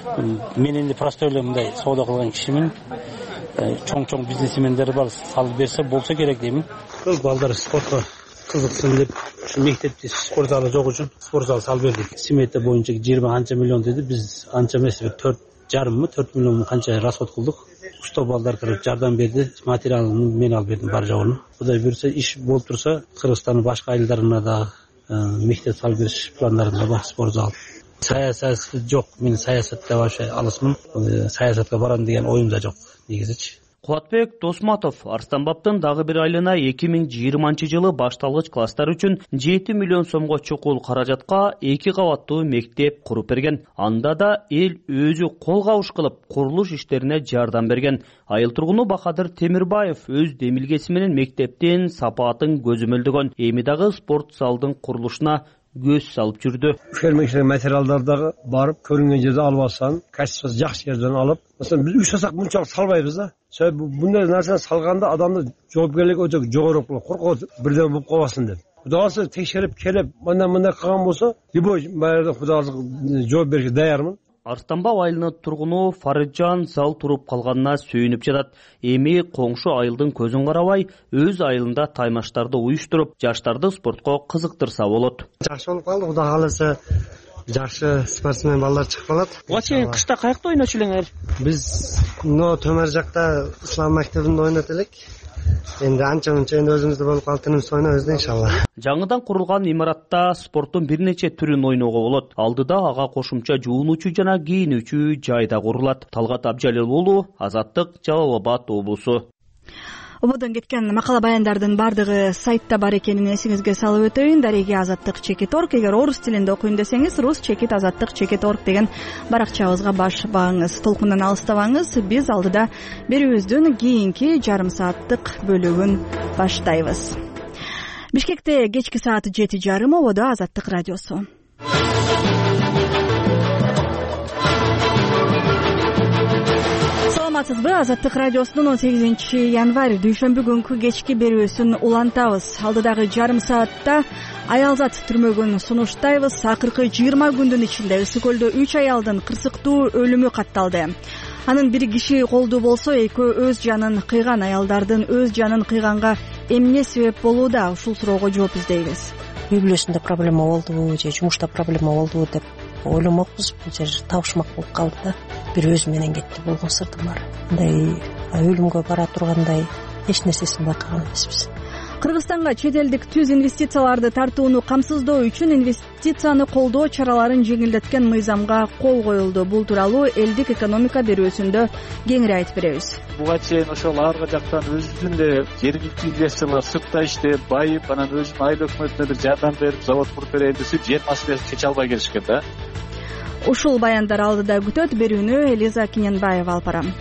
Мен энди простой эле мындай соода кылган кишимин. Чоң-чоң бизнесмендер бар, салып берсе болсо керек деймин. Көп балдар спортко кызыксын деп ушу мектепте спорт залы жок үчүн спорт зал салып бердик. Смета боюнча жыйырма канча миллион деди. Биз анча эмес, төрт жарыммы, төрт миллион канча расход кылдык. Ушто балдар кирип жардам берди. Материалын мен алып бердим бар жогун. Кудай буйрса, иш болуп турса, Кыргызстандын башка айылдарына да мектеп салып бериш пландарында бар спорт зал. Саясат жок. Мен саясатта вообще алысмын. Саясатка барам деген оюм да жок негизичи. Кубатбек Досматов Арстанбабтын дагы бир айылына эки миң жыйырманчы жылы башталгыч класстар үчүн жети миллион сомго чукул каражатка эки кабаттуу мектеп куруп берген. Анда да эл өзү кол кабыш кылып курулуш иштерине жардам берген. Айыл тургуну Бакадыр Темирбаев өз демилгеси менен мектептин сапатын көзөмөлдөгөн. Эми дагы спорт залдын курулушуна көз салып жүрдү. Фермерлик материалдарды барып көрүнгөн жерде алып алсаң, качествосы жакшы жерден алып, маселен биз үч сасак мынчалык салбайбыз да. Себеби мындай нерсени салганда адамдын жоопкерлиги өтө жогору болот, коркот бирден болуп калбасын деп. Кудасы текшерип келип, мындай-мындай кылган болсо, любой баерде кудалык жооп беришке даярмын. Арыстанбап айылынын тургуну Фарыджан зал туруп калганына сүйүнүп жатат. Эми коңшу айылдын көзүн карабай, өз айылында таймаштарды уюштуруп, жаштарды спортко кызыктырса болот. Жакшы болуп калды, Кудай кааласа жакшы спортсмен балдар чыгып калат. Буга чейин кышта каякта ойночу элеңер? Биз мына төмөр жакта ислам мектебинде ойнот элек. Энди анча-мунча энди өзүбүздө болуп калдыбыз ойнойбуз иншалла. Жаңыдан курулган имаратта спорттун бир нече түрүн ойноого болот. Алдыда ага кошумча жуунуучу жана кийинүүчү жай да курулат. Талгат Абжалил уулу, Азаттык, Жалал Абад облусу. Ободон кеткен макала баяндардын бардыгы сайтта бар экенин эсиңизге салып өтөйүн. Дареги Азаттык чекит орг. Эгер орус тилинде окуйм десеңиз, рус чекит азаттык чекит орг деген баракчабызга баш багыңыз. Толкундан алыстабаңыз. Биз алдыда берүүбүздүн кийинки жарым сааттык бөлүгүн баштайбыз. Бишкекте кечки саат жети жарым, ободо Азаттык радиосу. Саламатсызбы? Азаттык радиосунун он сегизинчи январь дүйшөмбү күнкү кечки берүүсүн улантабыз. Алдыдагы жарым саатта аялзат түрмөгүн сунуштайбыз. Акыркы жыйырма күндүн ичинде Ысык көлдө үч аялдын кырсыктуу өлүмү катталды. Анын бир киши колду болсо, экөө өз жанын кыйган. Аялдардын өз жанын кыйганга эмне себеп болууда? Ушул суроого жооп издейбиз. Үй бүлөсүндө проблема болдубу же жумушта проблема болдубу деп ойломокпуз. Бул жер табышмак болуп калды да. Бир өзү менен кетти, болгон сыртым бар. Мындай өлүмгө бара тургандай эч нерсесин байкаган эмеспиз. Кыргызстанга чет элдик түз инвестицияларды тартууну камсыздоо үчүн инвестицияны колдоо чараларын жеңилдеткен мыйзамга кол коюлду. Бул тууралуу элдик экономика берүүсүндө кеңири айтып беребиз. Буга чейин ошол аркы жактан өзүнүн эле жергиликтүү инвесторлор сыртта иштеп, байып, анан өзүнүн айыл өкмөтүнө бир жардам берип, завод куруп берейин десе, жер маселесин чече албай келишкен да. Ушул баяндар алдыда күтөт. Берүүнү Элиза Киненбаева алып барам.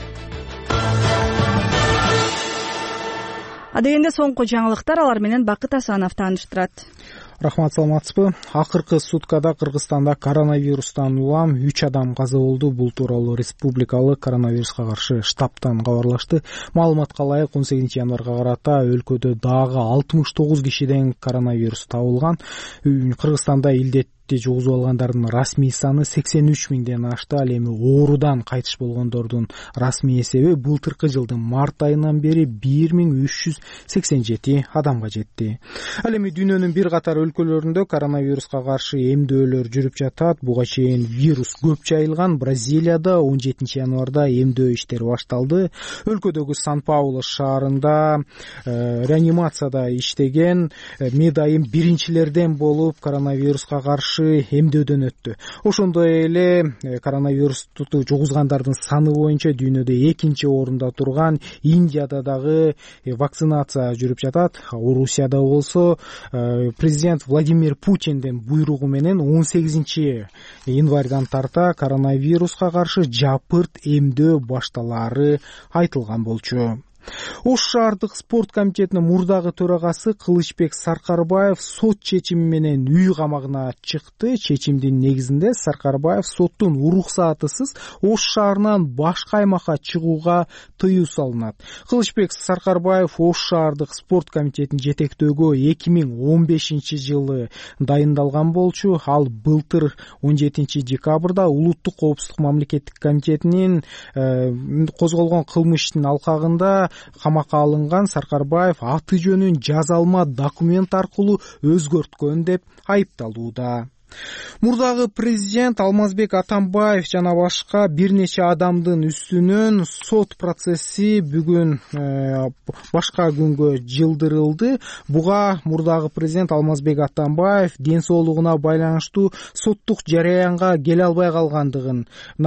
Адегенде соңку жаңылыктар, алар менен Бакыт Асанов тааныштырат. Рахмат, саламатсызбы? Акыркы суткада Кыргызстанда коронавирустан улам үч адам каза болду. Бул тууралуу республикалык коронавируска каршы штабтан кабарлашты. Маалыматка ылайык, он сегизинчи январга карата өлкөдө дагы алтымыш тогуз кишиден коронавирус табылган. Кыргызстанда илдет жугузуп алгандардын расмий саны сексен үч миңден ашты. Ал эми оорудан кайтыш болгондордун расмий эсеби былтыркы жылдын март айынан бери бир миң үч жүз сексен жети адамга жетти. Ал эми дүйнөнүн бир катар өлкөлөрүндө коронавируска каршы эмдөөлөр жүрүп жатат. Буга чейин вирус көп жайылган Бразилияда он жетинчи январда эмдөө иштери башталды. Өлкөдөгү Сан-Паулу шаарында э, реанимацияда иштеген э, медайым биринчилерден болуп коронавируска каршы эмдөөдөн өттү. Ошондой эле коронавирусту жугузгандардын саны боюнча дүйнөдө экинчи орунда турган Индияда дагы вакцинация жүрүп жатат. Орусияда болсо президент Владимир Путиндин буйругу менен он сегизинчи январдан тарта коронавируска каршы жапырт эмдөө башталаары айтылган болчу. Ош шаардык спорт комитетинин мурдагы төрагасы Кылычбек Саркарбаев сот чечими менен үй камагына чыкты. Чечимдин негизинде Саркарбаев соттун уруксатысыз Ош шаарынан башка аймакка чыгууга тыюу салынат. Кылычбек Саркарбаев Ош шаардык спорт комитетин жетектөөгө эки миң он бешинчи жылы дайындалган болчу. Ал былтыр он жетинчи декабрда улуттук коопсуздук мамлекеттик комитетинин э, козголгон кылмыштын алкагында камакка алынган. Саркарбаев аты жөнүн жазалма документ аркылуу өзгөрткөн деп айыпталууда. Мурдагы президент Алмазбек Атамбаев жана башка бир нече адамдын үстүнөн сот процесси бүгүн э, башка күнгө жылдырылды. Буга мурдагы президент Алмазбек Атамбаев ден соолугуна байланыштуу соттук жараянга келе албай калгандыгына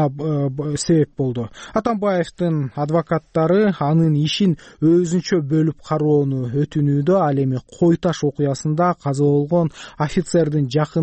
э, себеп болду. Атамбаевдин адвокаттары анын ишин өзүнчө бөлүп кароону өтүнүүдө. Ал эми Кой таш окуясында каза болгон офицердин жакындары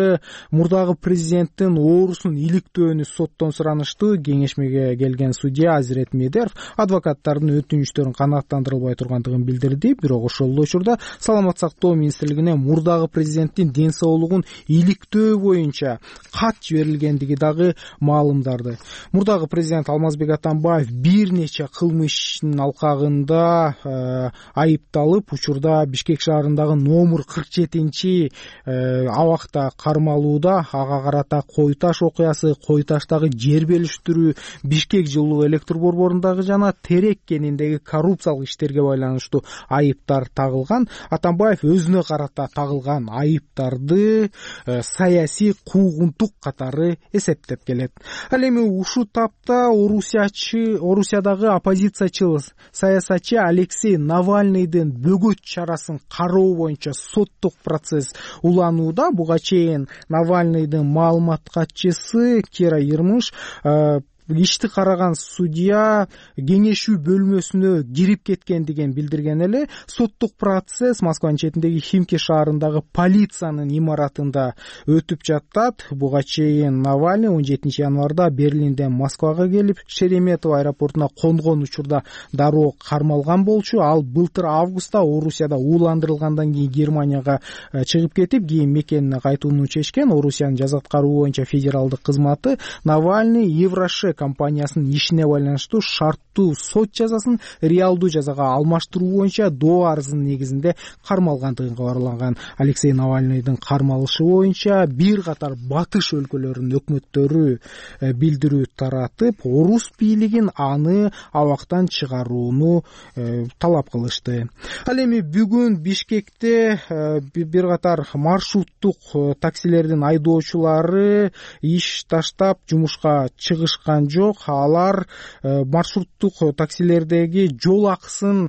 айымдары мурдагы президенттин оорусун иликтөөнү соттон суранышты. Кеңешмеге келген судья Азирет Медеров адвокаттардын өтүнүчтөрүн канааттандырылбай тургандыгын билдирди. Бирок ошол эле учурда Саламат сактоо министрлигине мурдагы президенттин ден соолугун иликтөө боюнча кат жиберилгендиги дагы маалымдады. Мурдагы президент Алмазбек Атамбаев бир нече кылмыш иштин алкагында э, айыпталып, учурда Бишкек шаарындагы номер кырк жетинчи э, абакта кармалууда. Ага карата Кой Таш окуясы, Кой Таштагы жер белиштирүү, Бишкек жылуу электр борборундагы жана Терек кениндеги коррупциялык иштерге байланыштуу айыптар тагылган. Атамбаев өзүнө карата тагылган айыптарды э, саясий куугунтук катары эсептеп келет. Ал эми ушул тапта Орусиячы, Орусиядагы оппозициячы саясатчы Алексей Навальныйдын бөгөт чарасын кароо боюнча соттук процесс уланууда. Буга чейин Навальныйдын маалымат катчысы Кира Ермыш э, ишти караган судья кеңешүү бөлмөсүнө кирип кеткен деген билдирген эле. Соттук процесс Москванын четиндеги Химки шаарындагы полициянын имаратында өтүп жатат. Буга чейин Навальный он жетинчи январда Берлинден Москвага келип, Шереметьево аэропортуна конгон учурда дароо кармалган болчу. Ал былтыр августта Орусияда ууландырылгандан кийин Германияга чыгып кетип, кийин мекенине кайтууну чечкен. Орусиянын жаза аткаруу боюнча федералдык кызматы Навальный Еврошек компаниясынын ишине байланыштуу шарттуу сот жазасын реалдуу жазага алмаштыруу боюнча доо арызынын негизинде кармалгандыгы кабарланган. Алексей Навальныйдын кармалышы боюнча бир катар батыш өлкөлөрүнүн өкмөттөрү билдирүү таратып, орус бийлигин аны абактан чыгарууну талап кылышты. Ал эми бүгүн Бишкекте бир катар маршруттук таксилердин айдоочулары иш таштап жумушка чыгышкан жок. Алар маршруттук таксилердеги жол акысын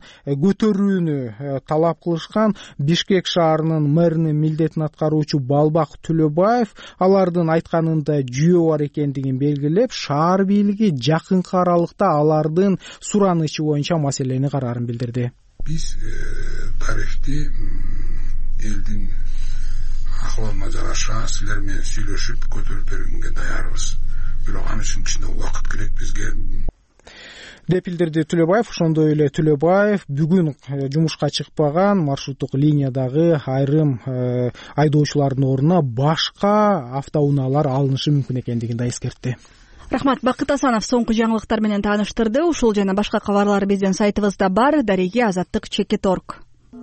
көтөрүүнү талап кылышкан. Бишкек шаарынын мэринин милдетин аткаруучу Балбак Төлөбаев алардын айтканында жүйө бар экендигин белгилеп, шаар бийлиги жакынкы аралыкта алардын суранычы боюнча маселени караарын билдирди. Биз тарифти элдин акыбалына жараша силер менен сүйлөшүп көтөрүп бергенге даярбыз. Бирок аны үчүн ичинде убакыт керек бизге, деп билдирди Төлөбаев. Ошондой эле Төлөбаев бүгүн жумушка чыкпаган маршруттук линиядагы айрым айдоочулардын ордуна башка автоунаалар алынышы мүмкүн экендигин да эскертти. Рахмат. Бакыт Асанов соңку жаңылыктар менен тааныштырды. Ушул жана башка кабарлар биздин сайтыбызда бар. Дареги азаттык чекит точка орг.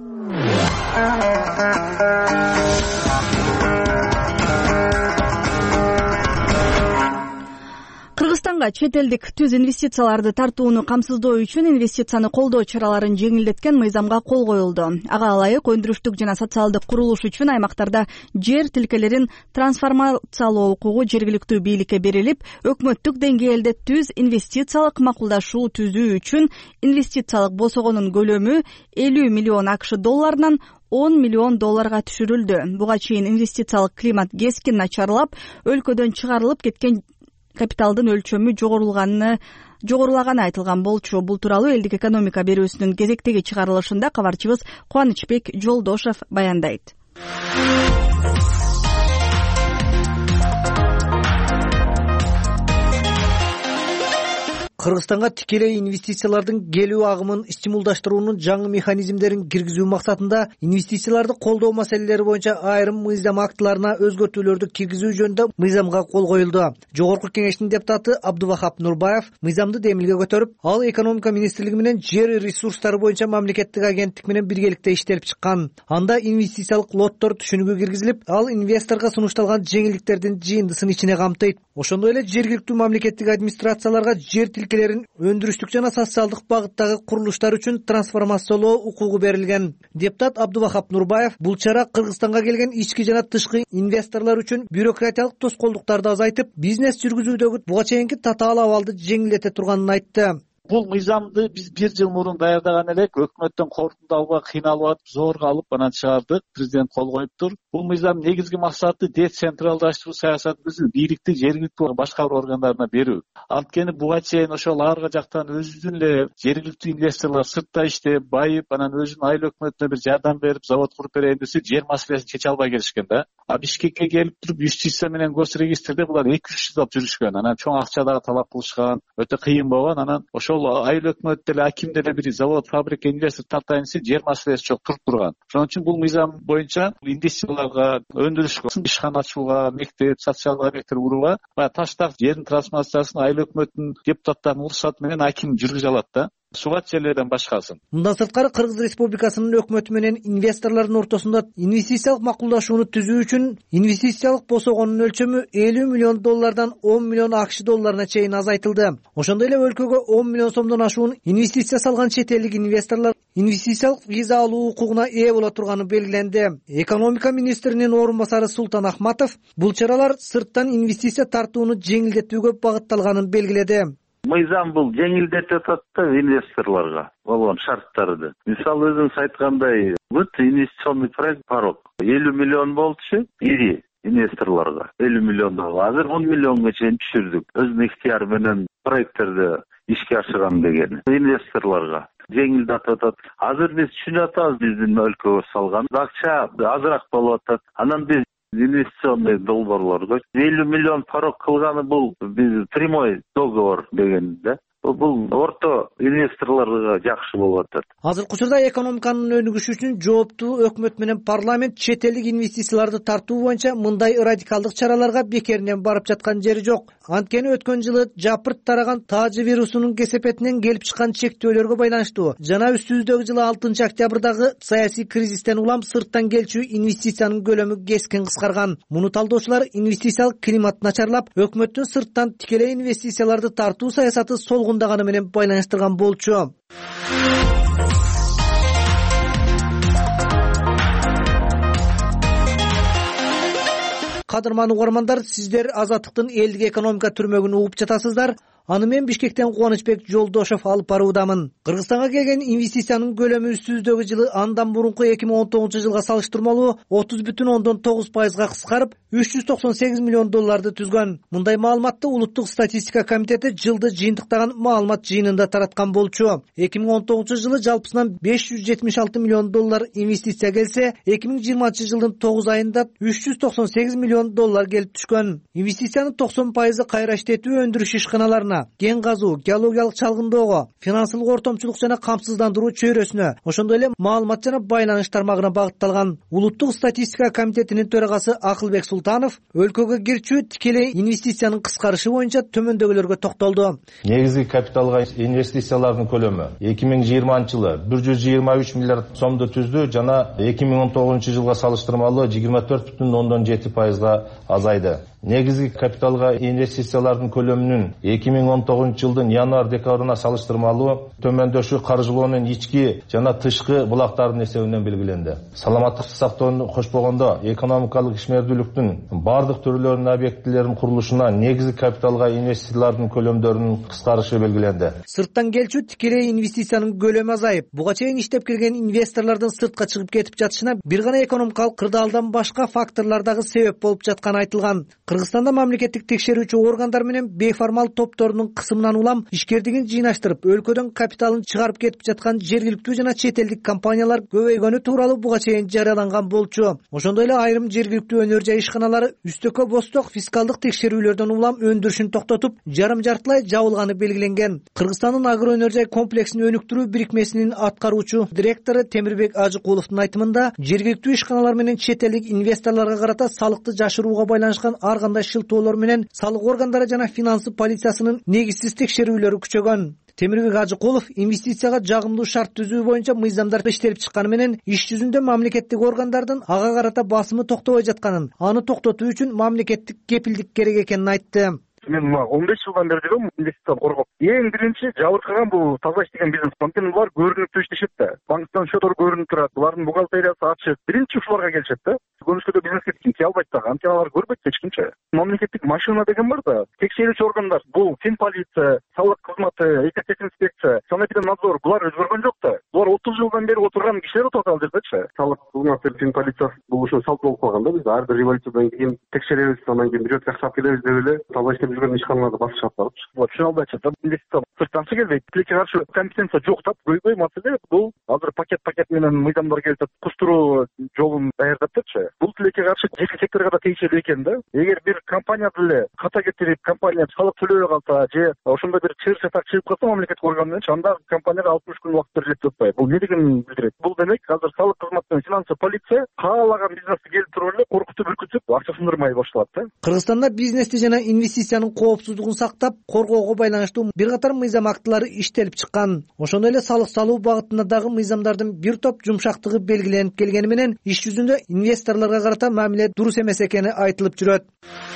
Кыргызстанга чет элдик түз инвестицияларды тартууну камсыздоо үчүн инвестицияны колдоо чараларын жеңилдеткен мыйзамга кол коюлду. Ага ылайык өндүрүштүк жана социалдык курулуш үчүн аймактарда жер тилкелерин трансформациялоо укугу жергиликтүү бийликке берилип, өкмөттүк деңгээлде түз инвестициялык макулдашуу түзүү үчүн инвестициялык босогонун көлөмү элүү миллион акш долларынан он миллион долларга түшүрүлдү. Буга чейин инвестициялык климат кескин начарлап, өлкөдөн чыгарылып кеткен капиталдын өлчөмү жогорулаганы жогорулаганы айтылган болчу. Бул тууралуу элдик экономика берүүсүнүн кезектеги чыгарылышында кабарчыбыз Кубанычбек Жолдошов баяндайт. Кыргызстанга тикелей инвестициялардын келүү агымын стимулдаштыруунун жаңы механизмдерин киргизүү максатында инвестицияларды колдоо маселелери боюнча айрым мыйзам актыларына өзгөртүүлөрдү киргизүү жөнүндө мыйзамга кол коюлду. Жогорку кеңештин депутаты Абдувахап Нурбаев мыйзамды демилге көтөрүп, ал экономика министрлиги менен жер ресурстары боюнча мамлекеттик агенттик менен биргеликте иштелип чыккан. Анда инвестициялык лоттор түшүнүгү киргизилип, ал инвесторго сунушталган жеңилдиктердин жыйындысын ичине камтыйт. Ошондой эле жергиликтүү мамлекеттик администрацияларга жер тилкелерин өндүрүштүк жана социалдык багыттагы курулуштар үчүн трансформациялоо укугу берилген. Депутат Абдувахап Нурбаев бул чара Кыргызстанга келген ички жана тышкы инвесторлор үчүн бюрократиялык тоскоолдуктарды азайтып, бизнес жүргүзүүдөгү буга чейинки татаал абалды жеңилдете турганын айтты. Бул мыйзамды биз бир жыл мурун даярдаган элек, өкмөттөн корутунду албай кыйналып атып, зорго алып анан чыгардык. Президент кол коюптур. Бул мыйзам негизги максаты децентралдаштыруу саясатын түзүү, бийликти жергиликтүү башкаруу органдарына берүү. Анткени буга чейин ошол аркы жактан өзүнүн эле жергиликтүү инвесторлор сыртта иштеп, байып, анан өзүнүн айыл өкмөтүнө бир жардам берип, завод куруп берейин десе, жер маселесин чече албай келишкен да. А Бишкекке келип туруп юстиция менен госрегистрде булар эки үч жылдап жүрүшкөн. Анан чоң акча дагы талап кылышкан, өтө кыйын болгон. Анан ошол айыл өкмөт деле, аким деле бир завод, фабрика, инвестор тартайын десе, жер маселеси чок туруп турган. Ошон үчүн бул мыйзам боюнча инвестицияларга, өндүрүшкө, ишкана ачууга, мектеп, социалдык объекттер курууга таштак жердин трансформациясын айыл өкмөттүн депутаттарынын уруксаты менен аким жүргүзө алат да. Субат жерлерден башкасын. Мындан сырткары Кыргыз Республикасынын өкмөтү менен инвесторлордун ортосунда инвестициялык макулдашууну түзүү үчүн инвестициялык босогонун өлчөмү элүү миллион доллардан он миллион акш долларына чейин азайтылды. Ошондой эле өлкөгө он миллион сомдон ашуун инвестиция салган чет элдик инвесторлор инвестициялык виза алуу укугуна ээ боло турганы белгиленди. Экономика министринин орун басары Султан Ахматов бул чаралар сырттан инвестиция тартууну жеңилдетүүгө багытталганын белгиледи. Мыйзам бул жеңилдетип атат да инвесторлорго болгон шарттарды. Мисалы өзүңүз айткандай, бүт инвестиционный проект порог элүү миллион болчу, ири инвесторлорго элүү миллион доллар. Азыр он миллионго чейин түшүрдүк. Өзүнүн ыктыяры менен проекттерди ишке ашырган деген инвесторлорго жеңилдетип атат. Азыр биз түшүнүп атабыз, биздин өлкөгө салган акча азыраак болуп атат. Анан биз инвестиционный долбоорлорго элүү миллион порог кылганы бул биз прямой договор деген да. Бул орто инвесторлорго жакшы болуп атат. Азыркы учурда экономиканын өнүгүшү үчүн жооптуу өкмөт менен парламент чет элдик инвестицияларды тартуу боюнча мындай радикалдык чараларга бекеринен барып жаткан жери жок. Анткени өткөн жылы жапырт тараган таажы вирусунун кесепетинен келип чыккан чектөөлөргө байланыштуу жана үстүбүздөгү жылы алтынчы октябрдагы саясий кризистен улам сырттан келчү инвестициянын көлөмү кескин кыскарган. Муну талдоочулар инвестициялык климат начарлап, өкмөттүн сырттан тикелей инвестицияларды тартуу саясаты солгундаганы менен байланыштырган болчу. Кадырман угармандар, сиздер Азаттыктын элдик экономика түрмөгүн угуп жатасыздар. Аны мен Бишкектен Кубанычбек Жолдошов алып баруудамын. Кыргызстанга келген инвестициянын көлөмү үстүбүздөгү жылы андан мурунку эки миң он тогузунчу жылга салыштырмалуу отуз бүтүн ондон тогуз пайызга кыскарып, үч жүз токсон сегиз миллион долларды түзгөн. Мындай маалыматты Улуттук статистика комитети жылды жыйынтыктаган маалымат жыйынында тараткан болчу. эки миң он тогузунчу жылы жалпысынан беш жүз жетимиш алты миллион доллар инвестиция келсе, эки миң жыйырманчы жылдын тогуз айында үч жүз токсон сегиз миллион доллар келип түшкөн. Инвестициянын токсон пайызы кайра иштетүү өндүрүш ишканаларына, кен казуу, геологиялык чалгындоого, финансылык ортомчулук жана камсыздандыруу чөйрөсүнө, ошондой эле маалымат жана байланыш тармагына багытталган. Улуттук статистика комитетинин төрагасы Акылбек Султанов өлкөгө кирчү тикелей инвестициянын кыскарышы боюнча төмөндөгүлөргө токтолду. Негизги капиталга инвестициялардын көлөмү эки миң жыйырманчы жылы бир жүз жыйырма үч миллиард сомду түздү жана эки миң он тогузунчу жылга салыштырмалуу жыйырма төрт бүтүн ондон жети пайызга азайды. Негизги капиталга инвестициялардын көлөмүнүн эки миң он тогузунчу жылдын январь-декабрына салыштырмалуу төмөндөшү каржылоонун ички жана тышкы булактардын эсебинен белгиленди. Саламаттыкты сактоону кошпогондо экономикалык ишмердүүлүктүн бардык түрлөрүнүн объектилеринин курулушуна негизги капиталга инвестициялардын көлөмдөрүнүн кыскарышы белгиленди. Сырттан келчү тикелей инвестициянын көлөмү азайып, буга чейин иштеп келген инвесторлордун сыртка чыгып кетип жатышына бир гана экономикалык кырдаалдан башка факторлор дагы себеп болуп жатканы айтылган. Кыргызстанда мамлекеттик текшерүүчү органдар менен бейформал топторунун кысымынан улам ишкердигин жыйнаштырып, өлкөдөн капиталын чыгарып кетип жаткан жергиликтүү жана чет элдик компаниялар көбөйгөнү тууралуу буга чейин жарыяланган болчу. Ошондой эле айрым жергиликтүү өнөр жай ишканалары үстөккө босток фискалдык текшерүүлөрдөн улам өндүрүшүн токтотуп, жарым жартылай жабылганы белгиленген. Кыргызстандын агро өнөр жай комплексин өнүктүрүү бирикмесинин аткаруучу директору Темирбек Ажыкуловдун айтымында, жергиликтүү ишканалар менен чет элдик инвесторлорго карата салыкты жашырууга байланышкан ар кандай шылтоолор менен салык органдары жана финансы полициясынын негизсиз текшерүүлөрү күчөгөн. Темирбек Ажыкулов инвестицияга жагымдуу шарт түзүү боюнча мыйзамдар иштелип чыкканы менен иш жүзүндө мамлекеттик органдардын ага карата басымы токтобой жатканын, аны токтотуу үчүн мамлекеттик кепилдик керек экенин айтты. Мен мына он беш жылдан бери жүрөм инвестицияны коргоп. Эң биринчи жабыркаган бул таза иштеген бизнес. Анткени булар көрүнүп иштешет да. Банктан счеттор көрүнүп турат. Булардын бухгалтериясы ачык. Биринчи ушуларга келишет да. Көмүшкөдө бизнеске кимсе албайт да. Анткени алар көрбөйт эч кимче. Мамлекеттик машина деген бар да. Текшерүүчү органдар бул фин полиция, салык кызматы, экотехинспекция, санэпидемнадзор булар өзгөргөн жок да. Булар отуз жылдан бери отурган кишилер отурат ал жердечи. Салык кызматы, фин полициясы бул ушул салт болуп калган да. Биз ар бир революциядан кийин текшеребиз, андан кийин бирөө жакшап келебиз деп эле таза иштеп жүргөн ишканаларды басып чыгарып. Вот ушуну албайчы да. Инвестиция сырттанчы келбейт. Тилекке каршы компетенция жок да. Көйгөй маселе бул азыр пакет-пакет менен мыйзамдар келип кустуруу жолун даярдап жатчы. Бул тилекке каршы жеке секторго да тийишелүү экен да. Эгер бир компания деле ката кетирип, компания салык төлөбөй калса же ошондой бир чыр сатак чыгып калса мамлекеттик орган менен анда компанияга алтымыш күн убакыт берилет деп атпайбы. Бул эмне дегенин билдирет? Бул демек азыр салык кызматы менен финансовый полиция каалаган бизнести келип туруп эле коркутуп үркүтүп акча сындырмай башталат да. Кыргызстанда бизнести жана инвестициянын коопсуздугун сактап коргоого байланыштуу бир катар мыйзам актылары иштелип чыккан. Ошондой эле салык салуу багытында дагы мыйзамдардын бир топ жумшактыгы белгиленип келгени менен иш жүзүндө инвесторлорго карата мамиле дурус эмес экени айтылып жүрөт.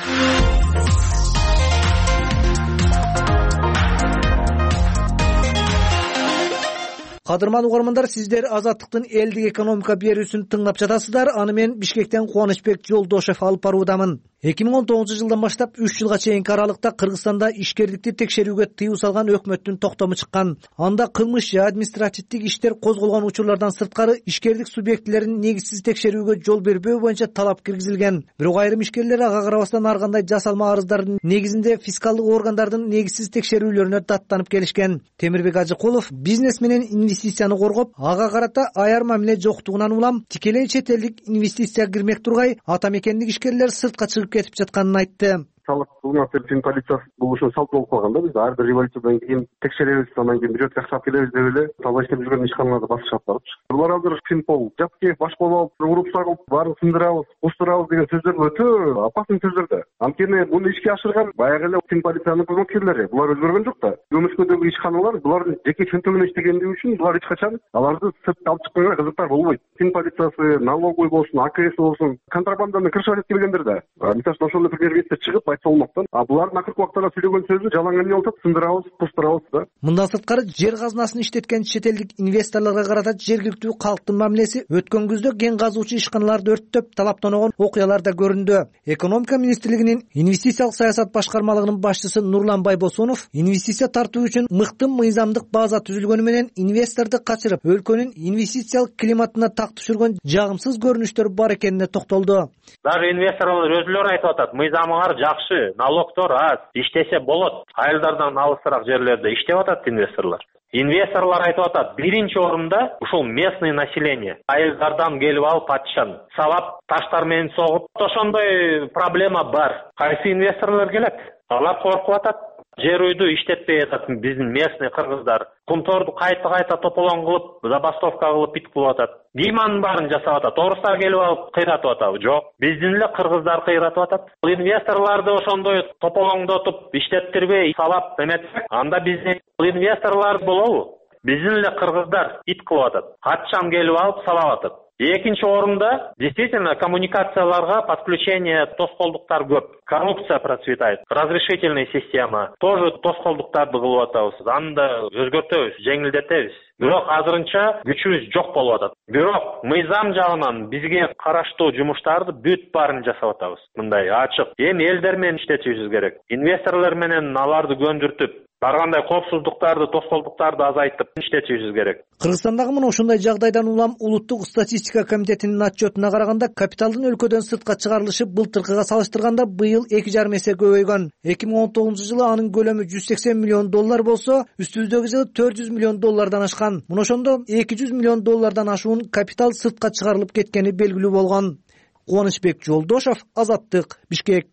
Кадырман угармандар, сиздер Азаттыктын элдик экономика берүүсүн тыңдап жатасыздар. Аны мен Бишкектен Кубанычбек Жолдошев алып баруудамын. эки миң он тогузунчу жылдан баштап үч жылга чейинки аралыкта Кыргызстанда ишкерликти текшерүүгө тыюу салган өкмөттүн токтому чыккан. Анда кылмыш же административдик иштер козголгон учурлардан сырткары ишкерлик субъектилерин негизсиз текшерүүгө жол бербөө боюнча талап киргизилген. Бирок айрым ишкерлер ага карабастан ар кандай жасалма арыздардын негизинде фискалдык органдардын негизсиз текшерүүлөрүнө даттанып келишкен. Темирбек Ажыкулов бизнес менен инвестицияны коргоп, ага карата аяр мамиле жоктугунан улам тикелей чет элдик инвестиция кирмек тургай ата мекендик ишкерлер сыртка чыгып кетип жатканын айтты. Салык кызматы, фин полициясы бул ушул салт болуп калган да. Биз ар бир революциядан кийин текшеребиз, андан кийин бирөө жакшап келебиз деп эле таза иштеп жүргөн ишканаларды басып чыгарып. Булар азыр финпол, жапке баш болуп, уруп сагып, баарын сындырабыз, кустурабыз деген сөздөр өтө опасный сөздөр да. Анткени буну ишке ашырган баягы эле фин полициянын кызматкерлери. Булар өзгөргөн жок да. Көмүшкөдөгү ишканалар булардын жеке чөнтөгүнө иштегендиги үчүн булар эч качан аларды сыртка алып чыкканга кызыктар болбойт. Фин полициясы, налоговый болсун, А К С болсун, контрабанданы кыршап келгендер да. Мисалы ошондой премьер-министр чыгып айтса болмоктон, а булардын акыркы убактарда сүйлөгөн сөзү жалаң эмне болуп атат? Сындырабыз, кустурабыз да. Мындан сырткары жер казынасын иштеткен чет элдик инвесторлорго карата жергиликтүү калктын мамилеси өткөн күздө кен казуучу ишканаларды өрттөп талаптаногон окуялар да көрүндү. Экономика министрлигинин инвестициялык саясат башкармалыгынын башчысы Нурлан Байбосунов инвестиция тартуу үчүн мыкты мыйзамдык база түзүлгөнү менен инвесторду качырып, өлкөнүн инвестициялык климатына так түшүргөн жагымсыз көрүнүштөр бар экенине токтолду. Даже инвесторлор өзүлөрү айтып атат, мыйзамыңар жакшы, налогдор аз, иштесе болот. Айылдардан алысыраак жерлерде иштеп атат инвесторлор. Инвесторлор айтып атат, биринчи орунда ушул местный население. Айылдардан келип алып атышан, сабап таштар менен согуп, ошондой проблема бар. Кайсы инвесторлор келет? Алар коркуп атат. Жер үйдү иштетпей атат биздин местный кыргыздар. Кумторду кайта-кайта тополон кылып, забастовка кылып бит кылып атат. Гиманын баарын жасап атат. Орустар келип алып кыйратып атабы? Жок. Биздин эле кыргыздар кыйратып атат. Инвесторлорду ошондой тополоңдотуп, иштеттирбей, салап эметсек, анда биздин инвесторлор болобу? Биздин эле кыргыздар ит кылып атат. Качан келип алып салап атат. Экинчи орунда действительно коммуникацияларга подключение тоскоолдуктар көп. Коррупция процветает. Разрешительная система тоже тоскоолдуктарды кылып атабыз. Аны да өзгөртөбүз, жеңилдетебиз. Бирок азырынча күчүбүз жок болуп атат. Бирок мыйзам жагынан бизге караштуу жумуштарды бүт баарын жасап атабыз. Мындай ачык. Эми элдер менен иштетишибиз керек. Инвесторлор менен аларды көндүртүп, ар кандай коопсуздуктарды, тоскоолдуктарды азайтып иштетишибиз керек. Кыргызстандагы мына ошондой жагдайдан улам Улуттук статистика комитетинин отчетуна караганда капиталдын өлкөдөн сыртка чыгарылышы былтыркыга салыштырганда быйыл эки жарым эсе көбөйгөн. эки миң он тогузунчу жылы анын көлөмү жүз сексен миллион доллар болсо, үстүбүздөгү жылы төрт жүз миллион доллардан ашкан. Мына ошондо эки жүз миллион доллардан ашуун капитал сыртка чыгарылып кеткени белгилүү болгон. Кубанычбек Жолдошев, Азаттык, Бишкек.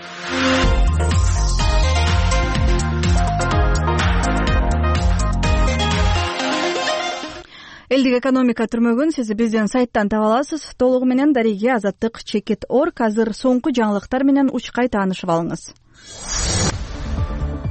Элдик экономика түрмөгүн сиз биздин сайттан таба аласыз. Толугу менен дареге азаттык чекит ор. Азыр соңку жаңылыктар менен учкай таанышып алыңыз.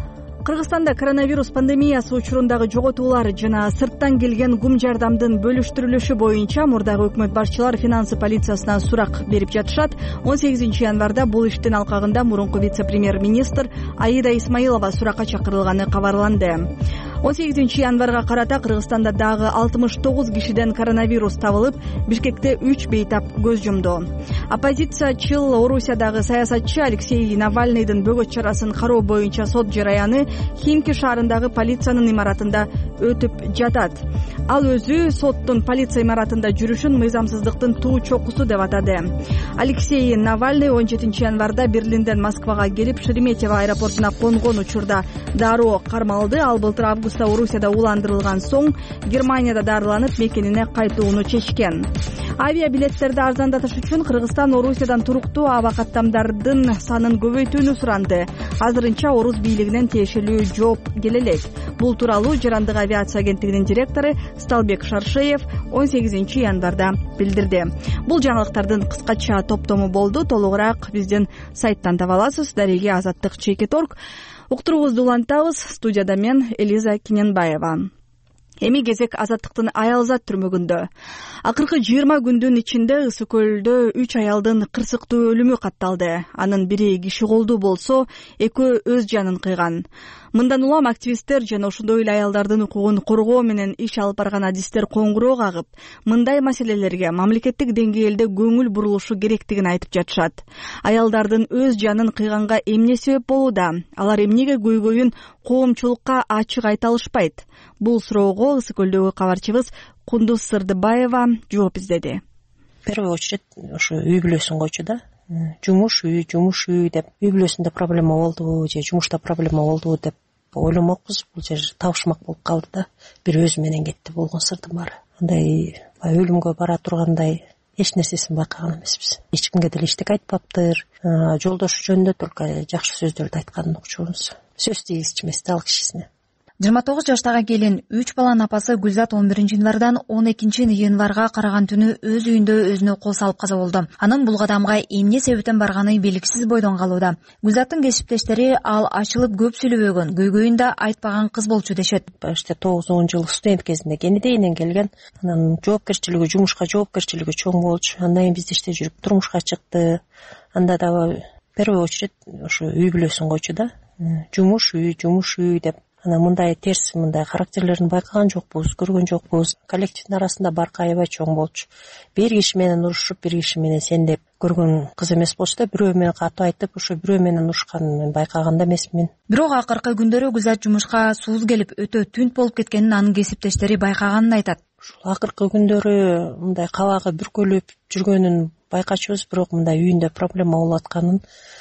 Кыргызстанда коронавирус пандемиясы учурундагы жоготуулар жана сырттан келген гум жардамдын бөлүштүрүлүшү боюнча мурдагы өкмөт башчылар финансы полициясына сурак берип жатышат. он сегизинчи январда бул иштин алкагында мурунку вице-премьер-министр Аида Исмаилова суракка чакырылганы кабарланды. он сегизинчи январга карата Кыргызстанда дагы алтымыш тогуз кишиден коронавирус табылып, Бишкекте үч бейтап көз жумду. Оппозициячыл Орусиядагы саясатчы Алексей Навальныйдын бөгөт чарасын кароо боюнча сот жараяны Химки шаарындагы полициянын имаратында өтүп жатат. Ал өзү соттун полиция имаратында жүрүшүн мыйзамсыздыктын туу чокусу деп атады. Алексей Навальный он жетинчи январда Берлинден Москвага келип, Шереметьево аэропортуна конгон учурда дароо кармалды. Ал былтыр августта Орусияда уландырылган соң Германияда дарыланып, мекенине кайтууну чечкен. Авиабилеттерди арзандатыш үчүн Кыргызстан Орусиядан туруктуу аба каттамдардын санын көбөйтүүнү суранды. Азырынча Орус бийлигинен тиешелүү жооп келе элек. Бул тууралуу Жарандык авиация агенттигинин директору Сталбек Шаршеев он сегизинчи январда билдирди. Бул жаңылыктардын кыскача топтому болду. Толугураак биздин сайттан таба аласыз. Дареги Азаттык Чекит точка орг. Уктуруубузду улантабыз. Студияда мен Элиза Киненбаева. Эми кезек Азаттыктын Аялзат түрмөгүндө. Акыркы жыйырма күндүн ичинде Ысык көлдө үч аялдын кырсыктуу өлүмү катталды. Анын бири киши колдуу болсо, экөө өз жанын кыйган. Мындан улам активисттер жана ошондой эле аялдардын укугун коргоо менен иш алып барган адистер коңгуроо кагып, мындай маселелерге мамлекеттик деңгээлде көңүл бурулушу керектигин айтып жатышат. Аялдардын өз жанын кыйганга эмне себеп болууда? Алар эмнеге көйгөйүн коомчулукка ачык айта алышпайт? Бул суроого Ысык көлдөгү кабарчыбыз Кундуз Сырдыбаева жооп издеди. В первую очередь ошо үй бүлөсүн койчу да. Жумуш үй, жумуш үй деп, үй бүлөсүндө проблема болдубу же жумушта проблема болдубу деп ойломокпуз. Бул жер табышмак болуп калды да. Бир өзү менен кетти болгон сырдын баары. Андай өлүмгө бара тургандай эч нерсесин байкаган эмеспиз. Эч кимге деле эчтеке айтпаптыр. Жолдошу жөнүндө только жакшы сөздөрдү айтканын укчубуз. Сөз тийгизчү эмес да ал кишисине. жыйырма тогуз жаштагы келин үч баланын апасы Гүлзат он биринчи январдан он экинчи январга караган түнү өз үйүндө өзүнө кол салып каза болду. Анын бул кадамга эмне себептен барганы белгисиз бойдон калууда. Гүлзаттын кесиптештери ал ачылып көп сүйлөбөгөн, көйгөйүн да айтпаган кыз болчу дешет. Башта тогуз он жыл студент кезинде Кенедейден келген. Анан жоопкерчилиги, жумушка жоопкерчилиги чоң болчу. Андан кийин биз иште жүрүп турмушка чыкты. Анда дагы в первую очередь ошо үй бүлөсүн койчу да. Жумуш үй, жумуш үй деп. Анан мындай терс, мындай характерлерин байкаган жокпуз, көргөн жокпуз. Коллективдин арасында баркы аябай чоң болчу. Бир киши менен урушуп, бир киши менен сендеп көргөн кыз эмес болчу да. Бирөө менен катуу айтып, ошо бирөө менен урушканын мен байкаган да эмесмин. Бирок акыркы күндөрү Гүлзат жумушка сууз келип, өтө түнт болуп кеткенин анын кесиптештери байкаганын айтат. Ушул акыркы күндөрү мындай кабагы бүркөлүп жүргөнүн байкачубуз, бирок мындай үйүндө проблема болуп атканын